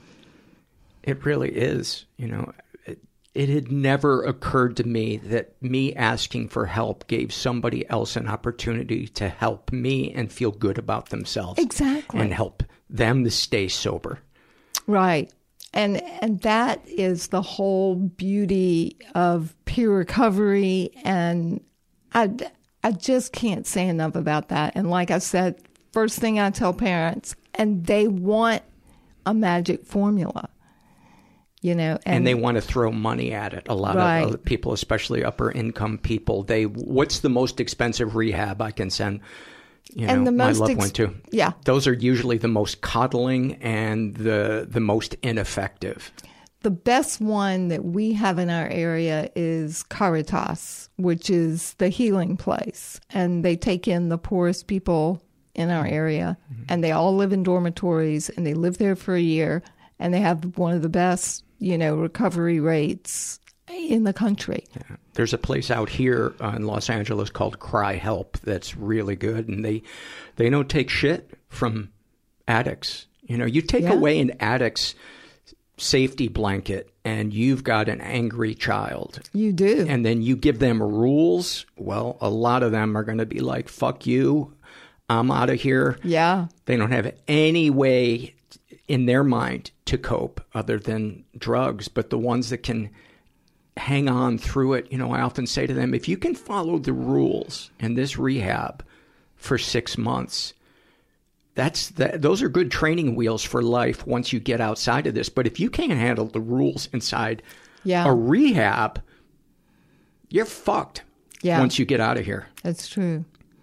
S5: it really is, you know. It had never occurred to me that me asking for help gave somebody else an opportunity to help me and feel good about themselves.
S20: Exactly.
S5: And help them to stay sober.
S20: Right. And and that is the whole beauty of peer recovery. And I, I just can't say enough about that. And like I said, first thing I tell parents, and they want a magic formula. You know, and,
S5: and they want to throw money at it. A lot
S20: right.
S5: of people, especially upper income people, they what's the most expensive rehab I can send, you know,
S20: and the
S5: my
S20: most
S5: loved
S20: ex-
S5: one to?
S20: Yeah,
S5: those are usually the most coddling and the the most ineffective.
S20: The best one that we have in our area is Caritas, which is the healing place, and they take in the poorest people in our area, mm-hmm. and they all live in dormitories, and they live there for a year, and they have one of the best, you know, recovery rates in the country.
S5: Yeah. There's a place out here uh, in Los Angeles called Cry Help that's really good, and they they don't take shit from addicts. You know, you take
S20: yeah.
S5: away an addict's safety blanket and you've got an angry child.
S20: You do.
S5: And then you give them rules. Well, a lot of them are going to be like, fuck you, I'm out of here.
S20: Yeah.
S5: They don't have any way in their mind to cope other than drugs. But the ones that can hang on through it, you know, I often say to them, if you can follow the rules in this rehab for six months, that's that. Those are good training wheels for life once you get outside of this. But if you can't handle the rules inside
S20: yeah.
S5: a rehab, you're fucked
S20: yeah.
S5: once you get out of here.
S20: That's true.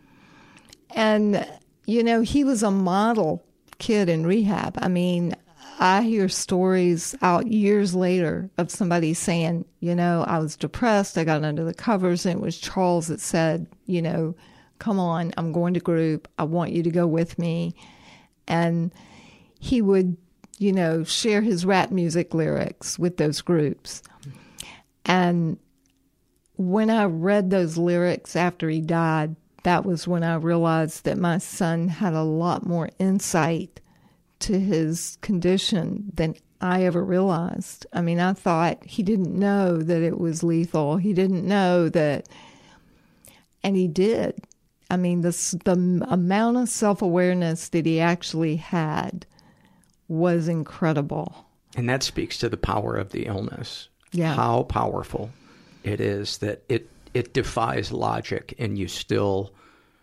S20: And, you know, he was a model kid in rehab. I mean, I hear stories out years later of somebody saying, you know, I was depressed, I got under the covers, and it was Charles that said, you know, come on, I'm going to group, I want you to go with me. And he would, you know, share his rap music lyrics with those groups. And when I read those lyrics after he died, that was when I realized that my son had a lot more insight to his condition than I ever realized. I mean, I thought he didn't know that it was lethal. He didn't know that, and he did. I mean, the, the amount of self-awareness that he actually had was incredible.
S5: And that speaks to the power of the illness.
S20: Yeah.
S5: How powerful it is that it, it defies logic and you still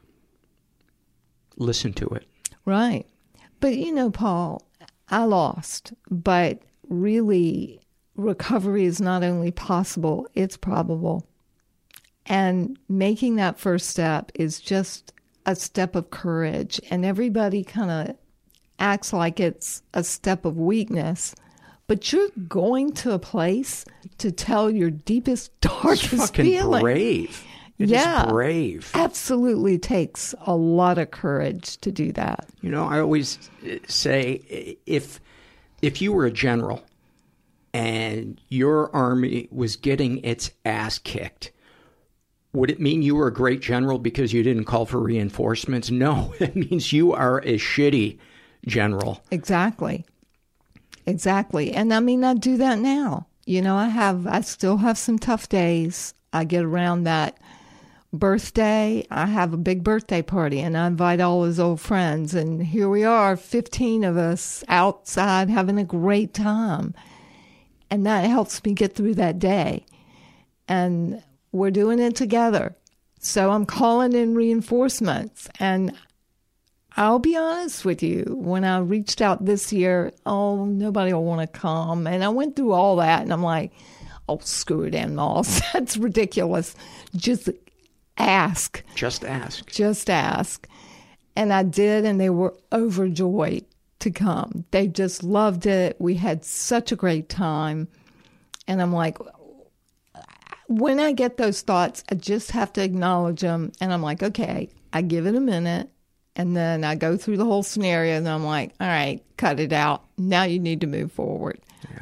S5: listen to it.
S20: Right. But, you know, Paul, I lost, but really recovery is not only possible, it's probable. And making that first step is just a step of courage, and everybody kind of acts like it's a step of weakness. But you're going to a place to tell your deepest, darkest
S5: it's fucking
S20: feeling.
S5: Brave. It
S20: yeah,
S5: is brave.
S20: Absolutely takes a lot of courage to do that.
S5: You know, I always say if if you were a general and your army was getting its ass kicked, would it mean you were a great general because you didn't call for reinforcements? No, it means you are a shitty general.
S20: Exactly. Exactly. And I mean, I do that now. You know, I have, I still have some tough days. I get around that birthday. I have a big birthday party and I invite all his old friends. And here we are, fifteen of us outside having a great time. And that helps me get through that day. And we're doing it together. So I'm calling in reinforcements. And I'll be honest with you, when I reached out this year, oh, nobody will want to come. And I went through all that, and I'm like, oh, screw it, and Moss. That's ridiculous. Just ask.
S5: Just ask.
S20: Just ask. And I did, and they were overjoyed to come. They just loved it. We had such a great time. And I'm like, when I get those thoughts, I just have to acknowledge them. And I'm like, okay, I give it a minute. And then I go through the whole scenario and I'm like, all right, cut it out. Now you need to move forward.
S5: Yeah.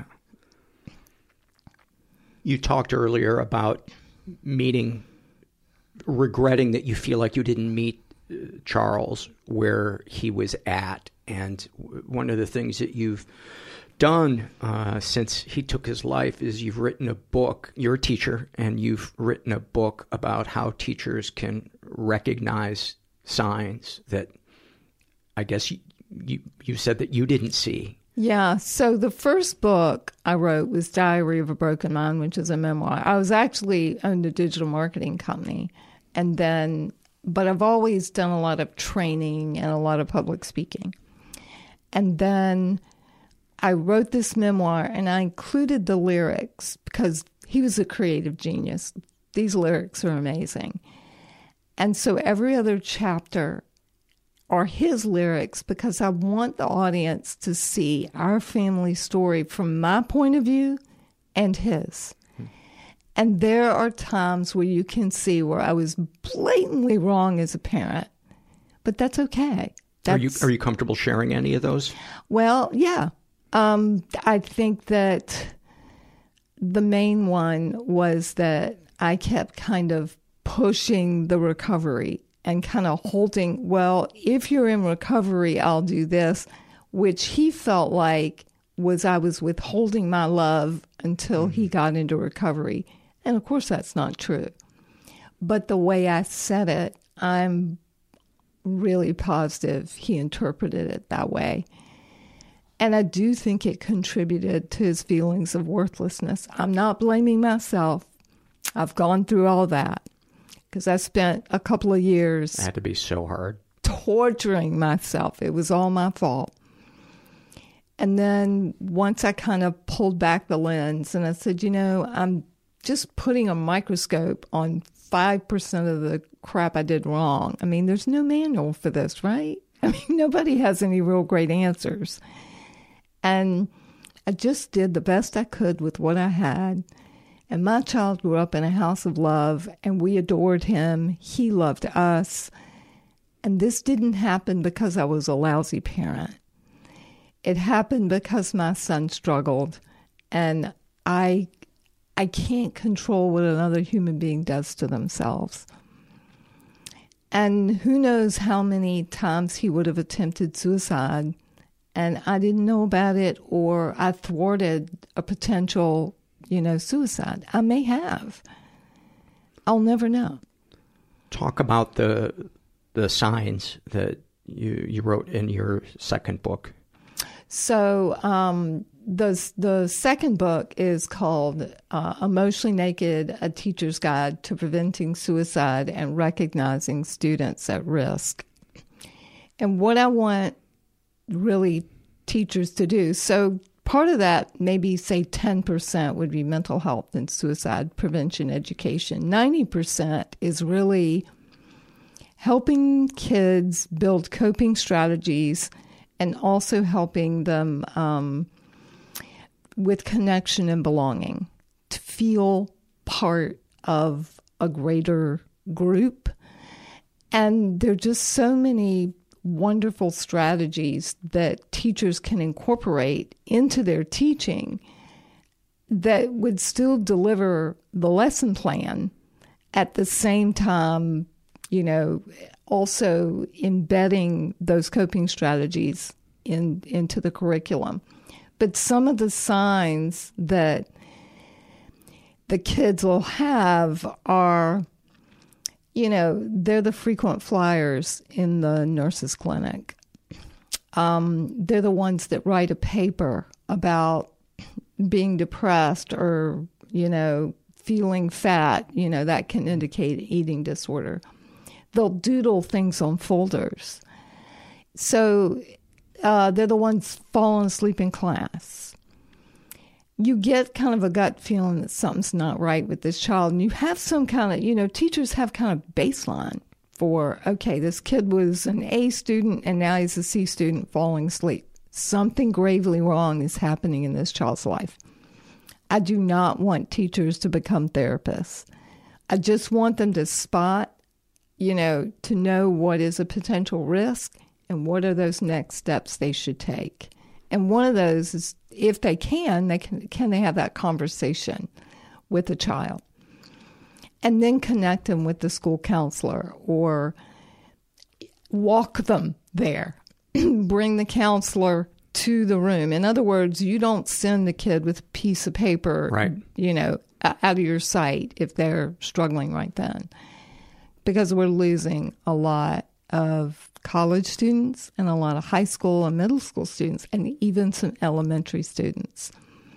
S5: You talked earlier about meeting, regretting that you feel like you didn't meet uh, Charles where he was at. And one of the things that you've done uh, since he took his life is you've written a book. You're a teacher, and you've written a book about how teachers can recognize signs that I guess you, you you said that you didn't see.
S20: Yeah. So the first book I wrote was Diary of a Broken Mind, which is a memoir. I was actually owned a digital marketing company, and then, but I've always done a lot of training and a lot of public speaking. And then I wrote this memoir, and I included the lyrics because he was a creative genius. These lyrics are amazing. And so every other chapter are his lyrics because I want the audience to see our family story from my point of view and his. Hmm. And there are times where you can see where I was blatantly wrong as a parent, but that's okay. That's,
S5: are you are you comfortable sharing any of those?
S20: Well, yeah. Um, I think that the main one was that I kept kind of pushing the recovery and kind of holding, well, if you're in recovery, I'll do this, which he felt like was I was withholding my love until mm-hmm. he got into recovery. And of course, that's not true. But the way I said it, I'm really positive he interpreted it that way. And I do think it contributed to his feelings of worthlessness. I'm not blaming myself. I've gone through all that. Because I spent a couple of years...
S5: It had to be so hard.
S20: ...torturing myself. It was all my fault. And then once I kind of pulled back the lens and I said, you know, I'm just putting a microscope on five percent of the crap I did wrong. I mean, there's no manual for this, right? I mean, nobody has any real great answers. And I just did the best I could with what I had. And my child grew up in a house of love, and we adored him. He loved us. And this didn't happen because I was a lousy parent. It happened because my son struggled, and I, I can't control what another human being does to themselves. And who knows how many times he would have attempted suicide, and I didn't know about it, or I thwarted a potential you know, suicide. I may have. I'll never know.
S5: Talk about the the signs that you you wrote in your second book.
S20: So um, the the second book is called uh, Emotionally Naked, A Teacher's Guide to Preventing Suicide and Recognizing Students at Risk. And what I want really teachers to do, so part of that, maybe say ten percent would be mental health and suicide prevention education. ninety percent is really helping kids build coping strategies and also helping them um, with connection and belonging, to feel part of a greater group. And there are just so many wonderful strategies that teachers can incorporate into their teaching that would still deliver the lesson plan at the same time, you know, also embedding those coping strategies in into the curriculum. But some of the signs that the kids will have are, you know, they're the frequent flyers in the nurse's clinic. Um, they're the ones that write a paper about being depressed or, you know, feeling fat. You know, that can indicate eating disorder. They'll doodle things on folders. So uh, they're the ones falling asleep in class. You get kind of a gut feeling that something's not right with this child. And you have some kind of, you know, teachers have kind of baseline for, okay, this kid was an A student and now he's a C student falling asleep. Something gravely wrong is happening in this child's life. I do not want teachers to become therapists. I just want them to spot, you know, to know what is a potential risk and what are those next steps they should take. And one of those is, if they can, they can, can they have that conversation with the child? And then connect them with the school counselor or walk them there. Bring the counselor to the room. In other words, you don't send the kid with a piece of paper,
S5: right,
S20: you know, out of your sight if they're struggling right then. Because we're losing a lot of college students and a lot of high school and middle school students and even some elementary students.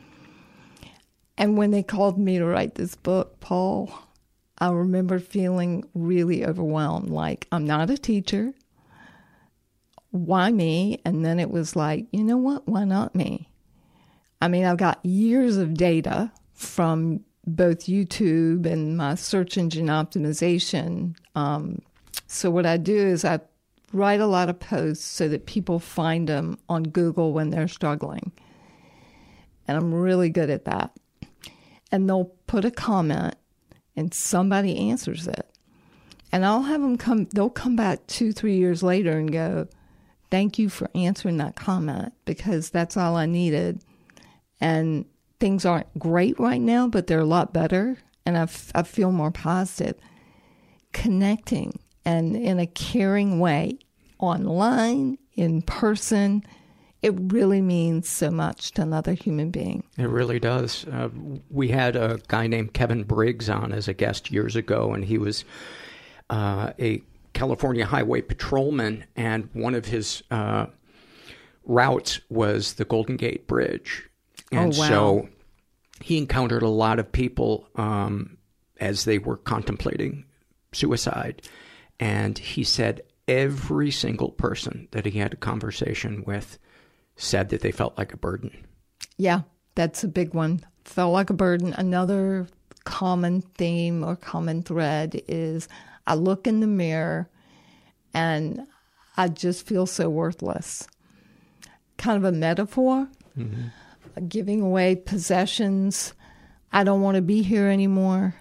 S20: And when they called me to write this book, Paul, I remember feeling really overwhelmed, like, I'm not a teacher. Why me? And then it was like, you know what? Why not me? I mean, I've got years of data from both YouTube and my search engine optimization. Um, so what I do is I write a lot of posts so that people find them on Google when they're struggling. And I'm really good at that. And they'll put a comment and somebody answers it. And I'll have them come, they'll come back two, three years later and go, thank you for answering that comment because that's all I needed. And things aren't great right now, but they're a lot better. And I, f- I feel more positive. Connecting and in a caring way, online, in person, it really means so much to another human being.
S5: It really does. Uh, we had a guy named Kevin Briggs on as a guest years ago, and he was uh, a California highway patrolman, and one of his uh, routes was the Golden Gate Bridge. And
S20: oh, wow.
S5: so he encountered a lot of people um, as they were contemplating suicide. And he said every single person that he had a conversation with said that they felt like a burden.
S20: Yeah, that's a big one. Felt like a burden. Another common theme or common thread is I look in the mirror and I just feel so worthless. Kind of a metaphor. Mm-hmm. Giving away possessions. I don't want to be here anymore.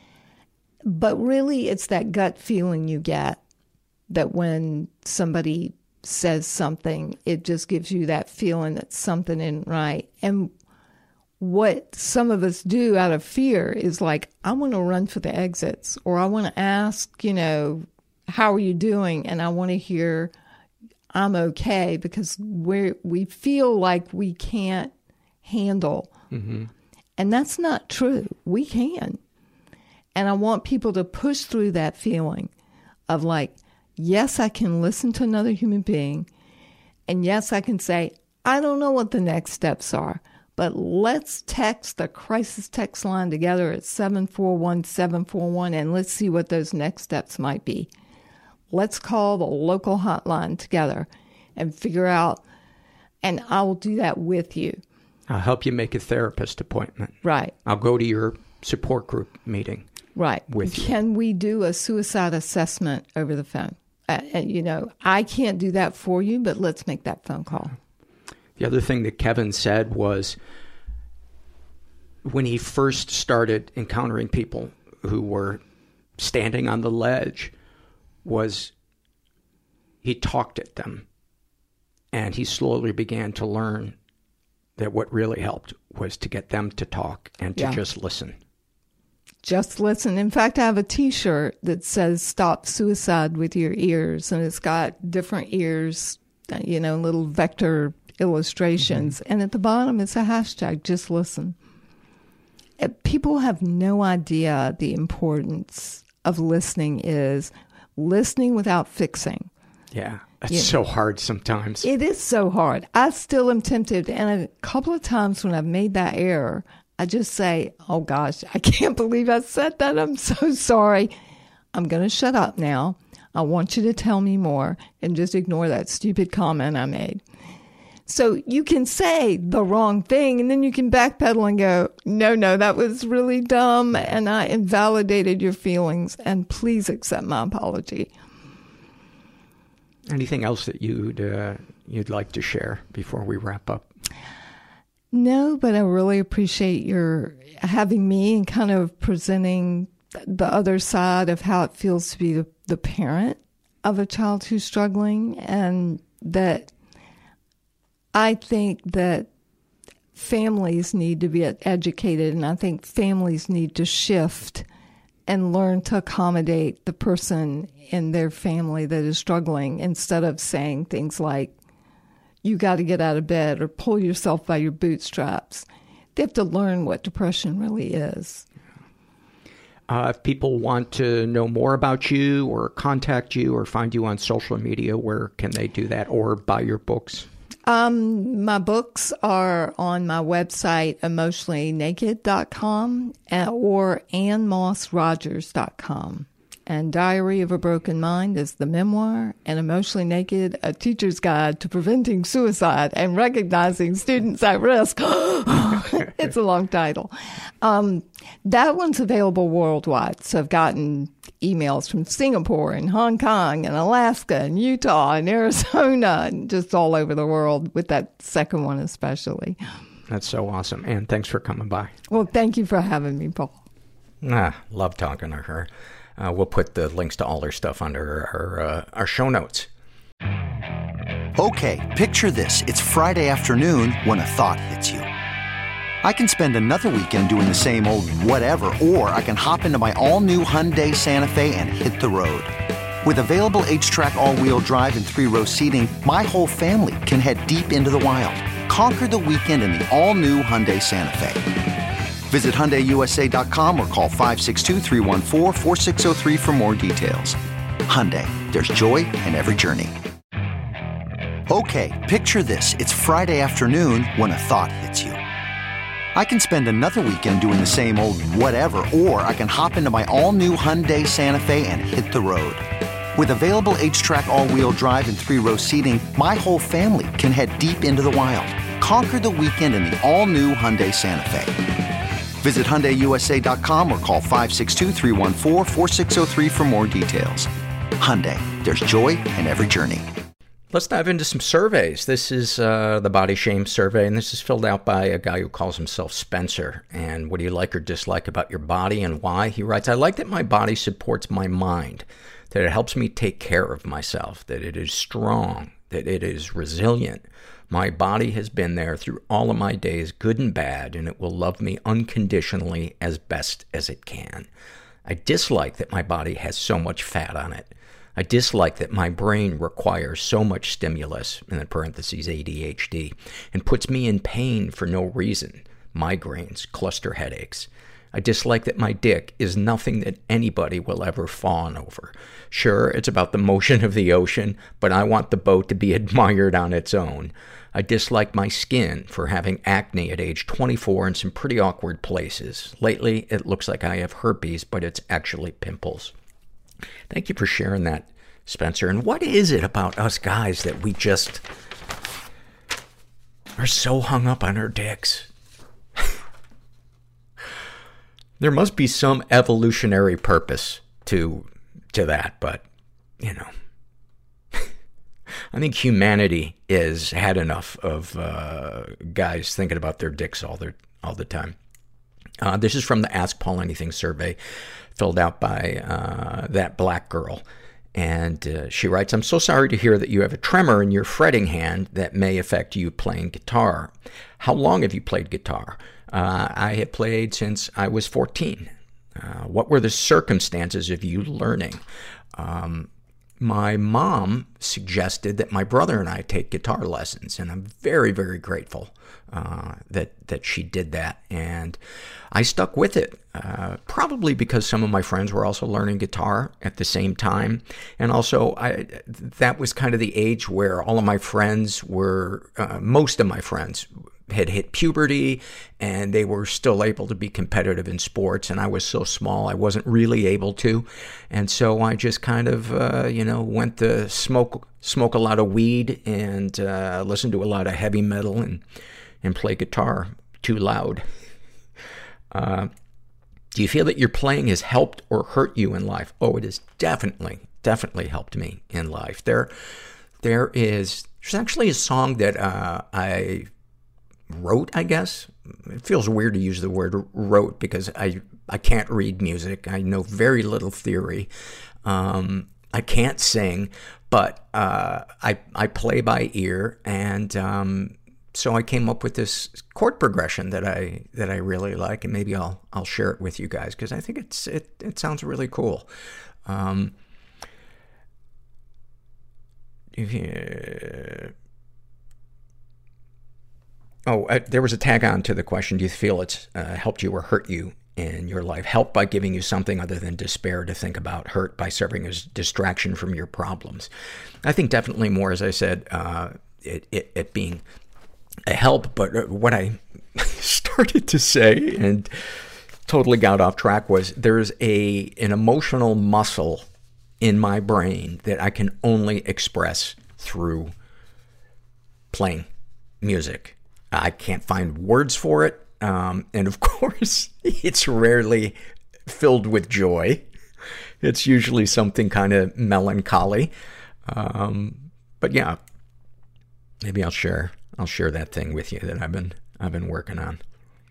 S20: But really, it's that gut feeling you get that when somebody says something, it just gives you that feeling that something isn't right. And what some of us do out of fear is like, I want to run for the exits, or I want to ask, you know, how are you doing? And I want to hear, I'm okay, because we we feel like we can't handle. Mm-hmm. And that's not true. We can. And I want people to push through that feeling of like, yes, I can listen to another human being. And yes, I can say, I don't know what the next steps are, but let's text the crisis text line together at seven four one, seven four one and let's see what those next steps might be. Let's call the local hotline together and figure out, and I will do that with you.
S5: I'll help you make a therapist appointment.
S20: Right.
S5: I'll go to your support group meeting.
S20: Right.
S5: with you.
S20: Can we do a suicide assessment over the phone? Uh, and, you know, I can't do that for you, but let's make that phone call.
S5: The other thing that Kevin said was when he first started encountering people who were standing on the ledge was he talked at them, and he slowly began to learn that what really helped was to get them to talk and to
S20: Yeah.
S5: just listen.
S20: Just listen. In fact, I have a T-shirt that says "Stop Suicide with Your Ears," and it's got different ears, you know, little vector illustrations. Mm-hmm. And at the bottom, it's a hashtag, just listen. People have no idea the importance of listening is listening without fixing.
S5: Yeah, it's
S20: Yeah.
S5: so hard sometimes.
S20: It is so hard. I still am tempted. And a couple of times when I've made that error, I just say, oh gosh, I can't believe I said that. I'm so sorry. I'm going to shut up now. I want you to tell me more and just ignore that stupid comment I made. So you can say the wrong thing and then you can backpedal and go, no, no, that was really dumb and I invalidated your feelings and please accept my apology.
S5: Anything else that you'd uh, you'd like to share before we wrap up?
S20: No, but I really appreciate your having me and kind of presenting the other side of how it feels to be the, the parent of a child who's struggling, and that I think that families need to be educated, and I think families need to shift and learn to accommodate the person in their family that is struggling instead of saying things like, you got to get out of bed or pull yourself by your bootstraps. They have to learn what depression really is.
S5: Uh, if people want to know more about you or contact you or find you on social media, where can they do that, or buy your books?
S20: Um, my books are on my website, emotionally naked dot com or ann moss rogers dot com. And Diary of a Broken Mind is the memoir, and Emotionally Naked, A Teacher's Guide to Preventing Suicide and Recognizing Students at Risk. It's a long title. Um, that one's available worldwide. So I've gotten emails from Singapore and Hong Kong and Alaska and Utah and Arizona and just all over the world, with that second one especially.
S5: That's so awesome. Ann, thanks for coming by.
S20: Well, thank you for having me, Paul.
S5: Ah, love talking to her. Uh, we'll put the links to all her stuff under our, uh, our show notes.
S13: Okay, picture this. It's Friday afternoon when a thought hits you. I can spend another weekend doing the same old whatever, or I can hop into my all-new Hyundai Santa Fe and hit the road. With available H-Track all-wheel drive and three-row seating, my whole family can head deep into the wild. Conquer the weekend in the all-new Hyundai Santa Fe. Visit Hyundai U S A dot com or call five six two, three one four, four six zero three for more details. Hyundai, there's joy in every journey. Okay, picture this. It's Friday afternoon when a thought hits you. I can spend another weekend doing the same old whatever, or I can hop into my all-new Hyundai Santa Fe and hit the road. With available H-Track all-wheel drive and three-row seating, my whole family can head deep into the wild. Conquer the weekend in the all-new Hyundai Santa Fe. Visit Hyundai U S A dot com or call five six two, three one four, four six zero three for more details. Hyundai, there's joy in every journey.
S5: Let's dive into some surveys. This is uh, the Body Shame Survey, and this is filled out by a guy who calls himself Spencer. And what do you like or dislike about your body and why? He writes, I like that my body supports my mind, that it helps me take care of myself, that it is strong, that it is resilient. My body has been there through all of my days, good and bad, and it will love me unconditionally as best as it can. I dislike that my body has so much fat on it. I dislike that my brain requires so much stimulus, in the parentheses A D H D, and puts me in pain for no reason. Migraines, cluster headaches. I dislike that my dick is nothing that anybody will ever fawn over. Sure, it's about the motion of the ocean, but I want the boat to be admired on its own. I dislike my skin for having acne at age twenty-four in some pretty awkward places. Lately, it looks like I have herpes, but it's actually pimples. Thank you for sharing that, Spencer. And what is it about us guys that we just are so hung up on our dicks? There must be some evolutionary purpose to, to that, but, you know, I think humanity is had enough of, uh, guys thinking about their dicks all their, all the time. Uh, this is from the Ask Paul Anything survey filled out by, uh, that black girl. And, uh, she writes, I'm so sorry to hear that you have a tremor in your fretting hand that may affect you playing guitar. How long have you played guitar? Uh, I have played since I was fourteen. Uh, what were the circumstances of you learning? Um, my mom suggested that my brother and I take guitar lessons, and I'm very, very grateful, uh, that, that she did that. And I stuck with it, uh, probably because some of my friends were also learning guitar at the same time. And also, I, that was kind of the age where all of my friends were, uh, most of my friends had hit puberty, and they were still able to be competitive in sports, and I was so small I wasn't really able to. And so I just kind of, uh, you know, went to smoke, smoke a lot of weed and, uh, listen to a lot of heavy metal and, and play guitar too loud. Uh, do you feel that your playing has helped or hurt you in life? Oh, it has definitely, definitely helped me in life. There, there is, there's actually a song that, uh, I, wrote, I guess. It feels weird to use the word wrote because I, I can't read music. I know very little theory. Um, I can't sing, but, uh, I, I play by ear. And, um, so I came up with this chord progression that I, that I really like. And maybe I'll, I'll share it with you guys because I think it's, it, it sounds really cool. Um, if you, Oh, uh, there was a tag on to the question, do you feel it's uh, helped you or hurt you in your life? Help by giving you something other than despair to think about, hurt by serving as distraction from your problems. I think definitely more, as I said, uh, it, it, it being a help, but what I started to say and totally got off track was there's a an emotional muscle in my brain that I can only express through playing music. I can't find words for it. Um, and of course, it's rarely filled with joy. It's usually something kind of melancholy. Um, but yeah, maybe I'll share, I'll share that thing with you that I've been, I've been working on.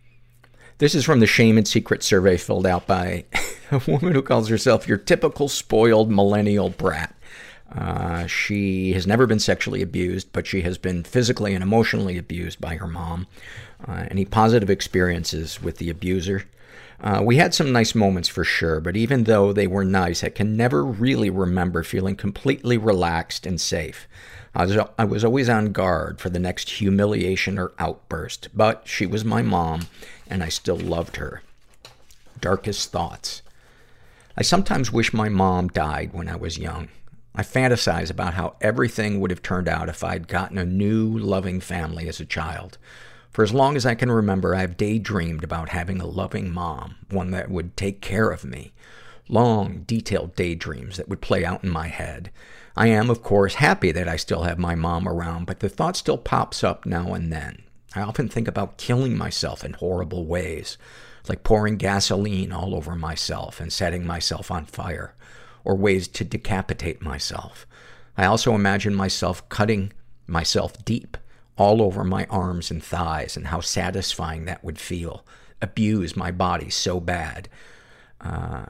S5: This is from the Shame and Secret survey filled out by a woman who calls herself your typical spoiled millennial brat. Uh, she has never been sexually abused, but she has been physically and emotionally abused by her mom. Uh, any positive experiences with the abuser? Uh, we had some nice moments for sure, but even though they were nice, I can never really remember feeling completely relaxed and safe. I was, I was always on guard for the next humiliation or outburst, but she was my mom, and I still loved her. Darkest thoughts. I sometimes wish my mom died when I was young. I fantasize about how everything would have turned out if I'd gotten a new, loving family as a child. For as long as I can remember, I've daydreamed about having a loving mom, one that would take care of me. Long, detailed daydreams that would play out in my head. I am, of course, happy that I still have my mom around, but the thought still pops up now and then. I often think about killing myself in horrible ways, like pouring gasoline all over myself and setting myself on fire, or ways to decapitate myself. I also imagine myself cutting myself deep all over my arms and thighs and how satisfying that would feel. Abuse my body so bad. Uh,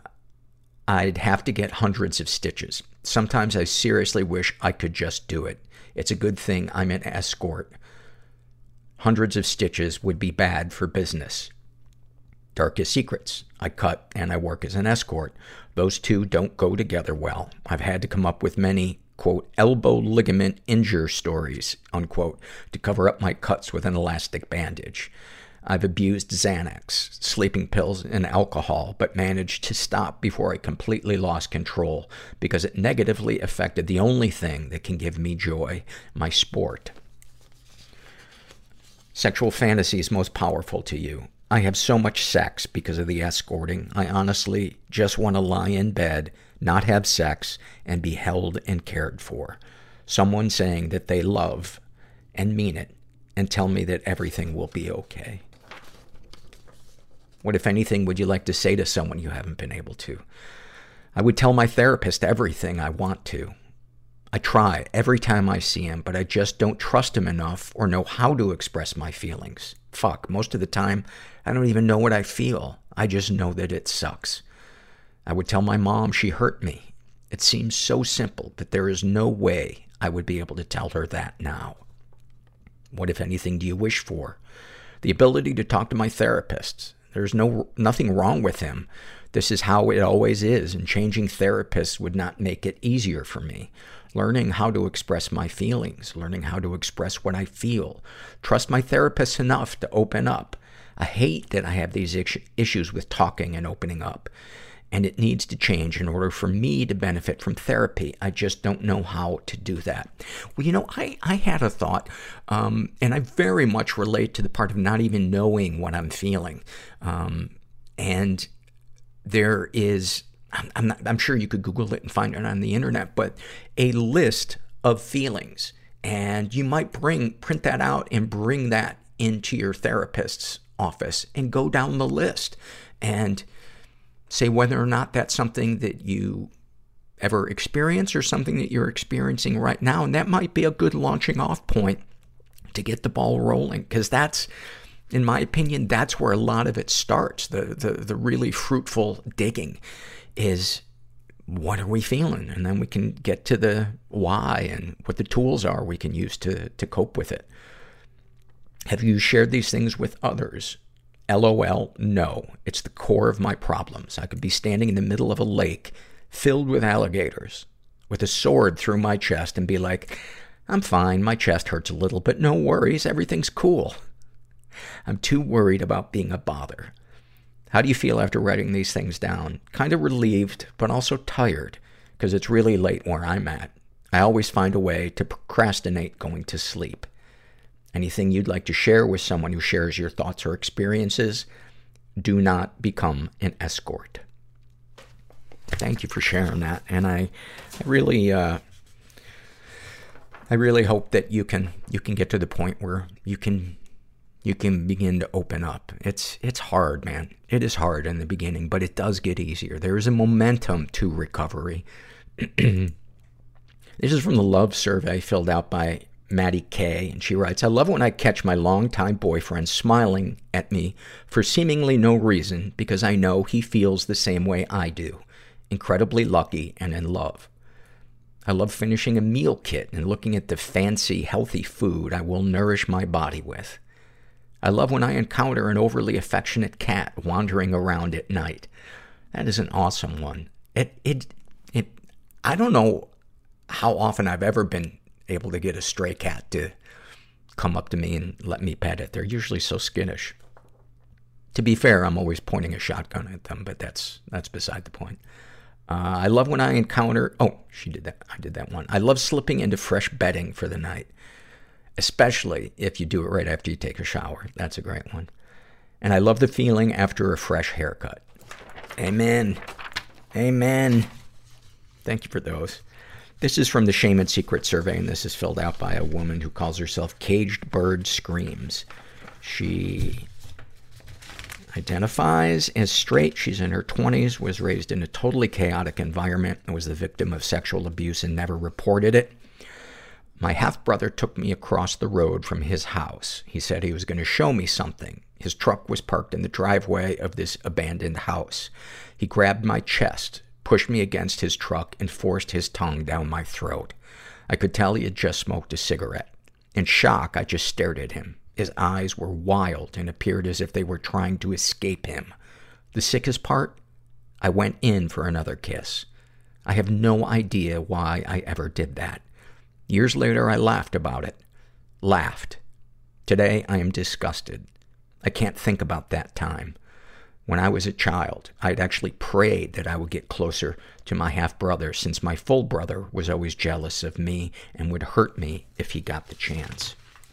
S5: I'd have to get hundreds of stitches. Sometimes I seriously wish I could just do it. It's a good thing I'm an escort. Hundreds of stitches would be bad for business. Darkest secrets. I cut and I work as an escort. Those two don't go together well. I've had to come up with many, quote, elbow ligament injure stories, unquote, to cover up my cuts with an elastic bandage. I've abused Xanax, sleeping pills, and alcohol, but managed to stop before I completely lost control because it negatively affected the only thing that can give me joy, my sport. Sexual fantasies most powerful to you. I have so much sex because of the escorting. I honestly just want to lie in bed, not have sex, and be held and cared for. Someone saying that they love and mean it and tell me that everything will be okay. What, if anything, would you like to say to someone you haven't been able to? I would tell my therapist everything I want to. I try every time I see him, but I just don't trust him enough or know how to express my feelings. Fuck, most of the time, I don't even know what I feel. I just know that it sucks. I would tell my mom she hurt me. It seems so simple, but there is no way I would be able to tell her that now. What, if anything, do you wish for? The ability to talk to my therapist. There's no, nothing wrong with him. This is how it always is, and changing therapists would not make it easier for me. Learning how to express my feelings, learning how to express what I feel. Trust my therapist enough to open up. I hate that I have these issues with talking and opening up, and it needs to change in order for me to benefit from therapy. I just don't know how to do that. Well, you know, I, I had a thought, um, and I very much relate to the part of not even knowing what I'm feeling. Um, and there is, I'm, I'm, not, I'm sure you could Google it and find it on the internet, but a list of feelings. And you might bring, print that out and bring that into your therapist's office and go down the list and say whether or not that's something that you ever experience or something that you're experiencing right now. And that might be a good launching off point to get the ball rolling. Cause that's, in my opinion, that's where a lot of it starts. The, the, the really fruitful digging is, what are we feeling? And then we can get to the why and what the tools are we can use to, to cope with it. Have you shared these things with others? LOL, no. It's the core of my problems. I could be standing in the middle of a lake filled with alligators with a sword through my chest and be like, I'm fine. My chest hurts a little, but no worries. Everything's cool. I'm too worried about being a bother. How do you feel after writing these things down? Kind of relieved, but also tired, because it's really late where I'm at. I always find a way to procrastinate going to sleep. Anything you'd like to share with someone who shares your thoughts or experiences? Do not become an escort. Thank you for sharing that. And I, I really, uh, I really hope that you can, you can get to the point where you can, you can begin to open up. It's, it's hard, man. It is hard in the beginning, but it does get easier. There is a momentum to recovery. This is from the love survey filled out by Maddie K. And she writes, I love when I catch my longtime boyfriend smiling at me for seemingly no reason, because I know he feels the same way I do. Incredibly lucky and in love. I love finishing a meal kit and looking at the fancy, healthy food I will nourish my body with. I love when I encounter an overly affectionate cat wandering around at night. That is an awesome one. It, it, it, I don't know how often I've ever been able to get a stray cat to come up to me and let me pet it. They're usually so skittish. To be fair, I'm always pointing a shotgun at them, but that's, that's beside the point. Uh, I love when I encounter, oh, she did that. I did that one. I love slipping into fresh bedding for the night, especially if you do it right after you take a shower. That's a great one. And I love the feeling after a fresh haircut. Amen. Amen. Thank you for those. This is from the Shame and Secret survey, and this is filled out by a woman who calls herself Caged Bird Screams. She identifies as straight. She's in her twenties, was raised in a totally chaotic environment, and was the victim of sexual abuse and never reported it. My half-brother took me across the road from his house. He said he was going to show me something. His truck was parked in the driveway of this abandoned house. He grabbed my chest, pushed me against his truck, and forced his tongue down my throat. I could tell he had just smoked a cigarette. In shock, I just stared at him. His eyes were wild and appeared as if they were trying to escape him. The sickest part? I went in for another kiss. I have no idea why I ever did that. Years later, I laughed about it. Laughed. Today, I am disgusted. I can't think about that time. When I was a child, I'd actually prayed that I would get closer to my half-brother, since my full brother was always jealous of me and would hurt me if he got the chance.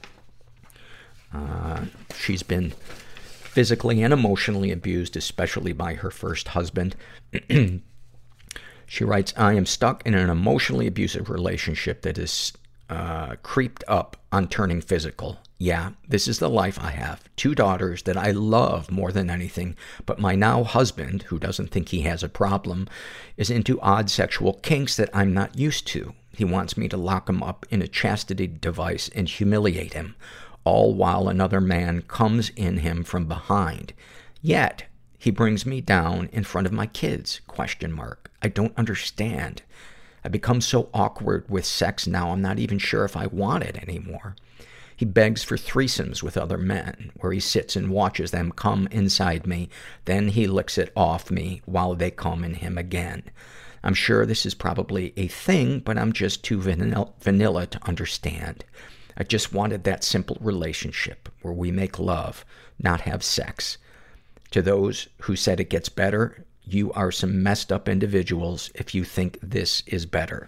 S5: Uh, she's been physically and emotionally abused, especially by her first husband. She writes, I am stuck in an emotionally abusive relationship that is uh, creeped up on turning physical. Yeah, this is the life I have. Two daughters that I love more than anything, but my now husband, who doesn't think he has a problem, is into odd sexual kinks that I'm not used to. He wants me to lock him up in a chastity device and humiliate him, all while another man comes in him from behind. Yet, he brings me down in front of my kids, question mark. I don't understand. I've become so awkward with sex now, I'm not even sure if I want it anymore. He begs for threesomes with other men, where he sits and watches them come inside me, then he licks it off me while they come in him again. I'm sure this is probably a thing, but I'm just too vanilla, vanilla to understand. I just wanted that simple relationship where we make love, not have sex. To those who said it gets better, you are some messed up individuals if you think this is better.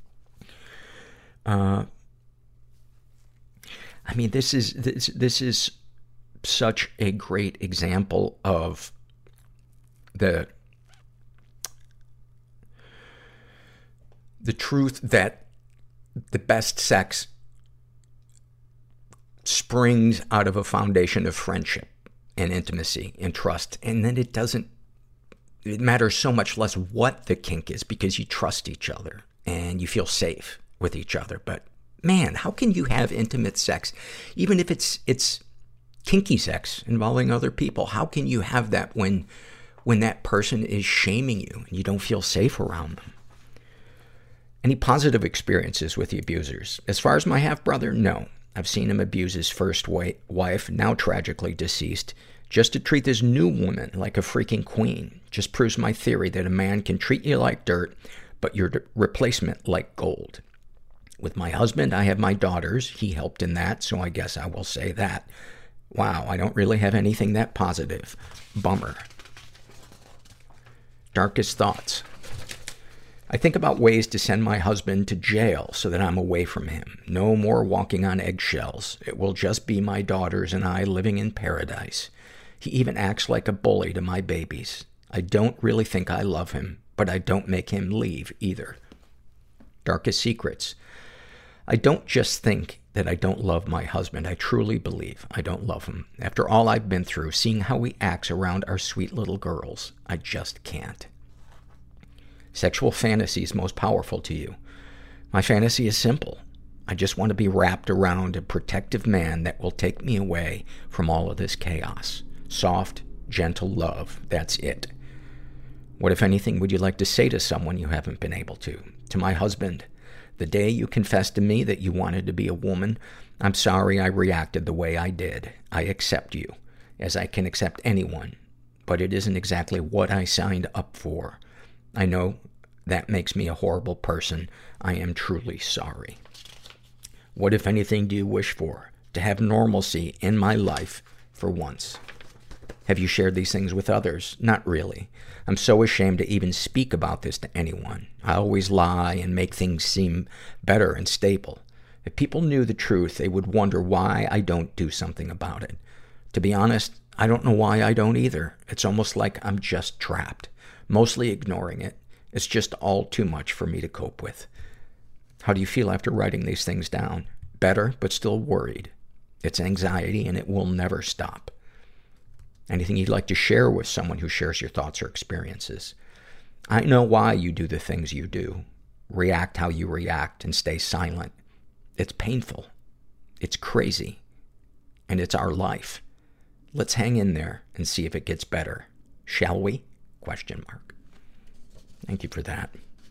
S5: Uh, I mean, this is, this, this is such a great example of the, the truth that the best sex springs out of a foundation of friendship and intimacy and trust. And then it doesn't, it matters so much less what the kink is because you trust each other and you feel safe with each other. But man, how can you have intimate sex, even if it's, it's kinky sex involving other people? How can you have that when, when that person is shaming you and you don't feel safe around them? Any positive experiences with the abusers? As far as my half-brother, no. I've seen him abuse his first wife, now tragically deceased, just to treat this new woman like a freaking queen. Just proves my theory that a man can treat you like dirt, but your replacement like gold. With my husband, I have my daughters. He helped in that, so I guess I will say that. Wow, I don't really have anything that positive. Bummer. Darkest thoughts. I think about ways to send my husband to jail so that I'm away from him. No more walking on eggshells. It will just be my daughters and I living in paradise. He even acts like a bully to my babies. I don't really think I love him, but I don't make him leave either. Darkest secrets. I don't just think that I don't love my husband. I truly believe I don't love him. After all I've been through, seeing how he acts around our sweet little girls, I just can't. Sexual fantasies most powerful to you. My fantasy is simple. I just want to be wrapped around a protective man that will take me away from all of this chaos. Soft, gentle love. That's it. What, if anything, would you like to say to someone you haven't been able to? To my husband, the day you confessed to me that you wanted to be a woman, I'm sorry I reacted the way I did. I accept you, as I can accept anyone, but it isn't exactly what I signed up for. I know that makes me a horrible person. I am truly sorry. What, if anything, do you wish for? To have normalcy in my life for once. Have you shared these things with others? Not really. I'm so ashamed to even speak about this to anyone. I always lie and make things seem better and stable. If people knew the truth, they would wonder why I don't do something about it. To be honest, I don't know why I don't either. It's almost like I'm just trapped. Mostly ignoring it. It's just all too much for me to cope with. How do you feel after writing these things down? Better, but still worried. It's anxiety and it will never stop. Anything you'd like to share with someone who shares your thoughts or experiences? I know why you do the things you do. React how you react and stay silent. It's painful. It's crazy. And it's our life. Let's hang in there and see if it gets better. Shall we? Question mark. Thank you for that.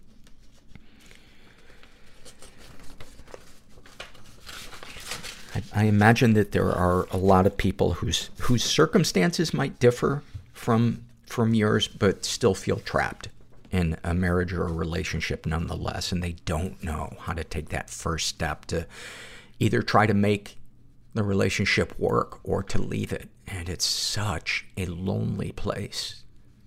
S5: I, I imagine that there are a lot of people whose, whose circumstances might differ from, from yours, but still feel trapped in a marriage or a relationship nonetheless, and they don't know how to take that first step to either try to make the relationship work or to leave it. And it's such a lonely place.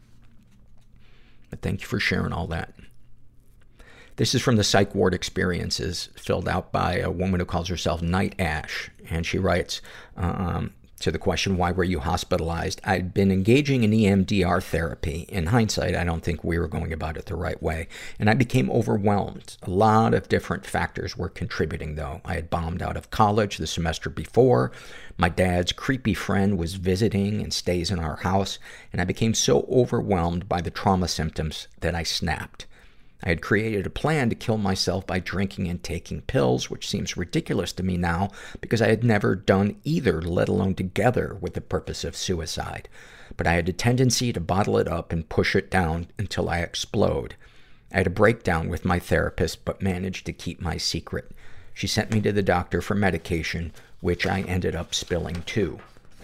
S5: But thank you for sharing all that. This is from the Psych Ward Experiences, filled out by a woman who calls herself Night Ash. And she writes, um, To the question, why were you hospitalized? I'd been engaging in E M D R therapy. In hindsight, I don't think we were going about it the right way. And I became overwhelmed. A lot of different factors were contributing, though. I had bombed out of college the semester before. My dad's creepy friend was visiting and stays in our house. And I became so overwhelmed by the trauma symptoms that I snapped. I had created a plan to kill myself by drinking and taking pills, which seems ridiculous to me now because I had never done either, let alone together with the purpose of suicide. But I had a tendency to bottle it up and push it down until I explode. I had a breakdown with my therapist, but managed to keep my secret. She sent me to the doctor for medication, which I ended up spilling too.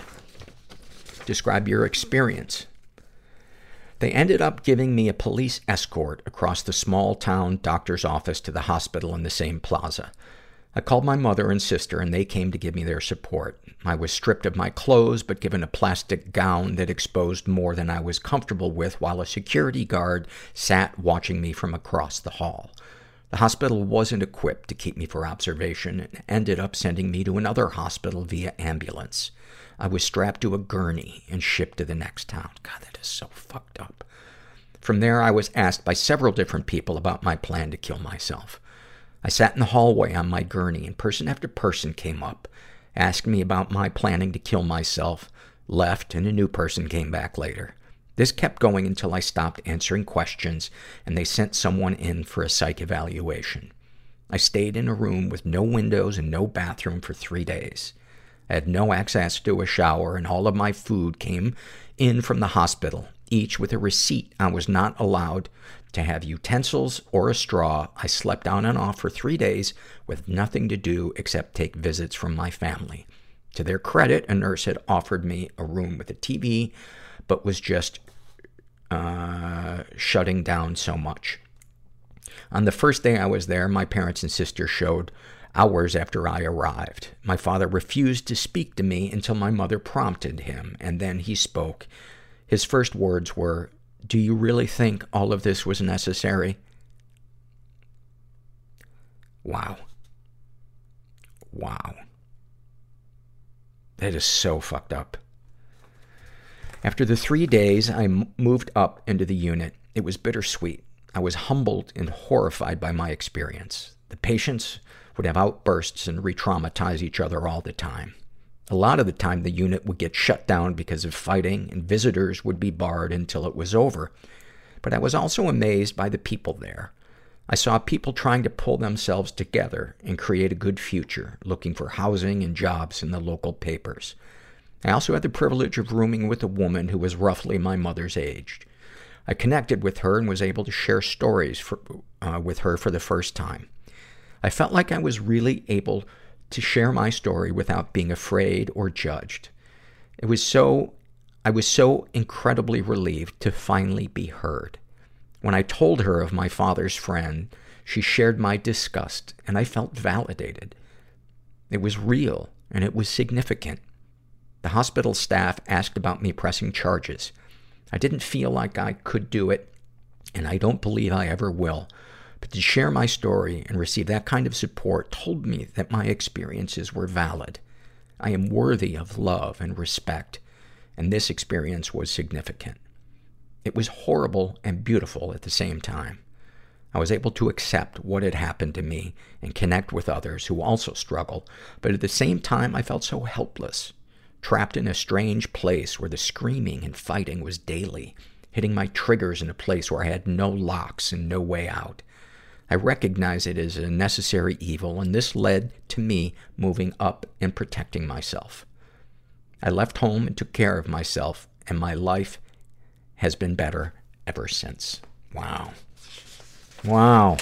S5: Describe your experience. They ended up giving me a police escort across the small-town doctor's office to the hospital in the same plaza. I called my mother and sister, and they came to give me their support. I was stripped of my clothes, but given a plastic gown that exposed more than I was comfortable with, while a security guard sat watching me from across the hall. The hospital wasn't equipped to keep me for observation and ended up sending me to another hospital via ambulance. I was strapped to a gurney and shipped to the next town. God, that is so fucked up. From there, I was asked by several different people about my plan to kill myself. I sat in the hallway on my gurney, and person after person came up, asked me about my planning to kill myself, left, and a new person came back later. This kept going until I stopped answering questions, and they sent someone in for a psych evaluation. I stayed in a room with no windows and no bathroom for three days. I had no access to a shower, and all of my food came in from the hospital, each with a receipt. I was not allowed to have utensils or a straw. I slept on and off for three days with nothing to do except take visits from my family. To their credit, a nurse had offered me a room with a T V, but was just uh, shutting down so much. On the first day I was there, my parents and sister showed hours after I arrived. My father refused to speak to me until my mother prompted him, and then he spoke. His first words were, "Do you really think all of this was necessary?" Wow. Wow. That is so fucked up. After the three days, I m- moved up into the unit. It was bittersweet. I was humbled and horrified by my experience. The patients would have outbursts and re-traumatize each other all the time. A lot of the time, the unit would get shut down because of fighting, and visitors would be barred until it was over. But I was also amazed by the people there. I saw people trying to pull themselves together and create a good future, looking for housing and jobs in the local papers. I also had the privilege of rooming with a woman who was roughly my mother's age. I connected with her and was able to share stories for, uh, with her for the first time. I felt like I was really able to share my story without being afraid or judged. It was so, I was so incredibly relieved to finally be heard. When I told her of my father's friend, she shared my disgust, and I felt validated. It was real, and it was significant. The hospital staff asked about me pressing charges. I didn't feel like I could do it, and I don't believe I ever will. But to share my story and receive that kind of support told me that my experiences were valid. I am worthy of love and respect, and this experience was significant. It was horrible and beautiful at the same time. I was able to accept what had happened to me and connect with others who also struggle, but at the same time I felt so helpless, trapped in a strange place where the screaming and fighting was daily, hitting my triggers in a place where I had no locks and no way out. I recognize it as a necessary evil, and this led to me moving up and protecting myself. I left home and took care of myself, and my life has been better ever since. Wow. Wow.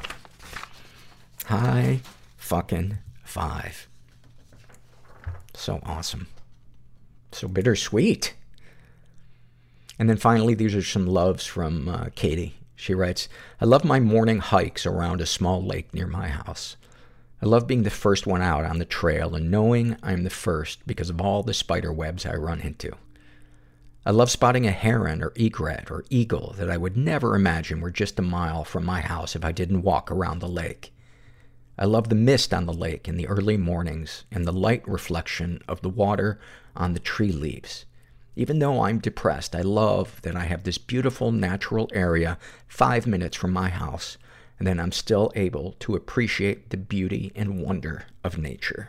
S5: High fucking five. So awesome. So bittersweet. And then finally, these are some loves from uh, Katie. She writes, I love my morning hikes around a small lake near my house. I love being the first one out on the trail and knowing I'm the first because of all the spider webs I run into. I love spotting a heron or egret or eagle that I would never imagine were just a mile from my house if I didn't walk around the lake. I love the mist on the lake in the early mornings and the light reflection of the water on the tree leaves. Even though I'm depressed, I love that I have this beautiful natural area five minutes from my house, and then I'm still able to appreciate the beauty and wonder of nature.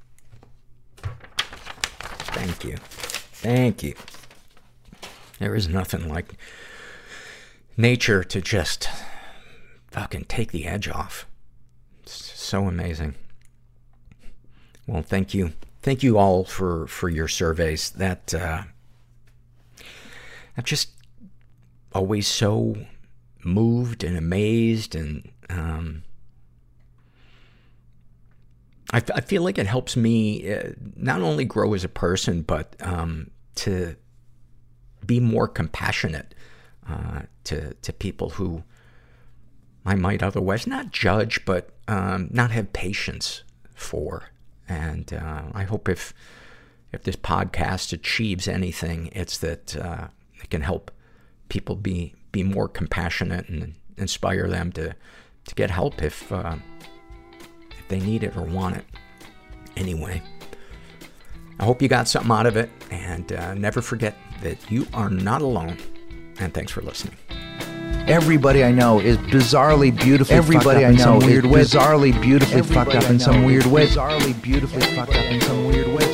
S5: Thank you. Thank you. There is nothing like nature to just fucking take the edge off. It's so amazing. Well, thank you. Thank you all for, for your surveys. That, uh, I'm just always so moved and amazed, and um, I, I feel like it helps me uh, not only grow as a person, but um, to be more compassionate uh, to to people who I might otherwise not judge, but um, not have patience for. And uh, I hope if if this podcast achieves anything, it's that uh, it can help people be be more compassionate and inspire them to to get help if uh, if they need it or want it. Anyway, I hope you got something out of it, and uh, never forget that you are not alone. And thanks for listening.
S21: Everybody I know is bizarrely beautifully Everybody fucked up I know in some weird way. Bizarrely beautifully Everybody fucked up in some weird way. Bizarrely beautifully fucked up in some weird way.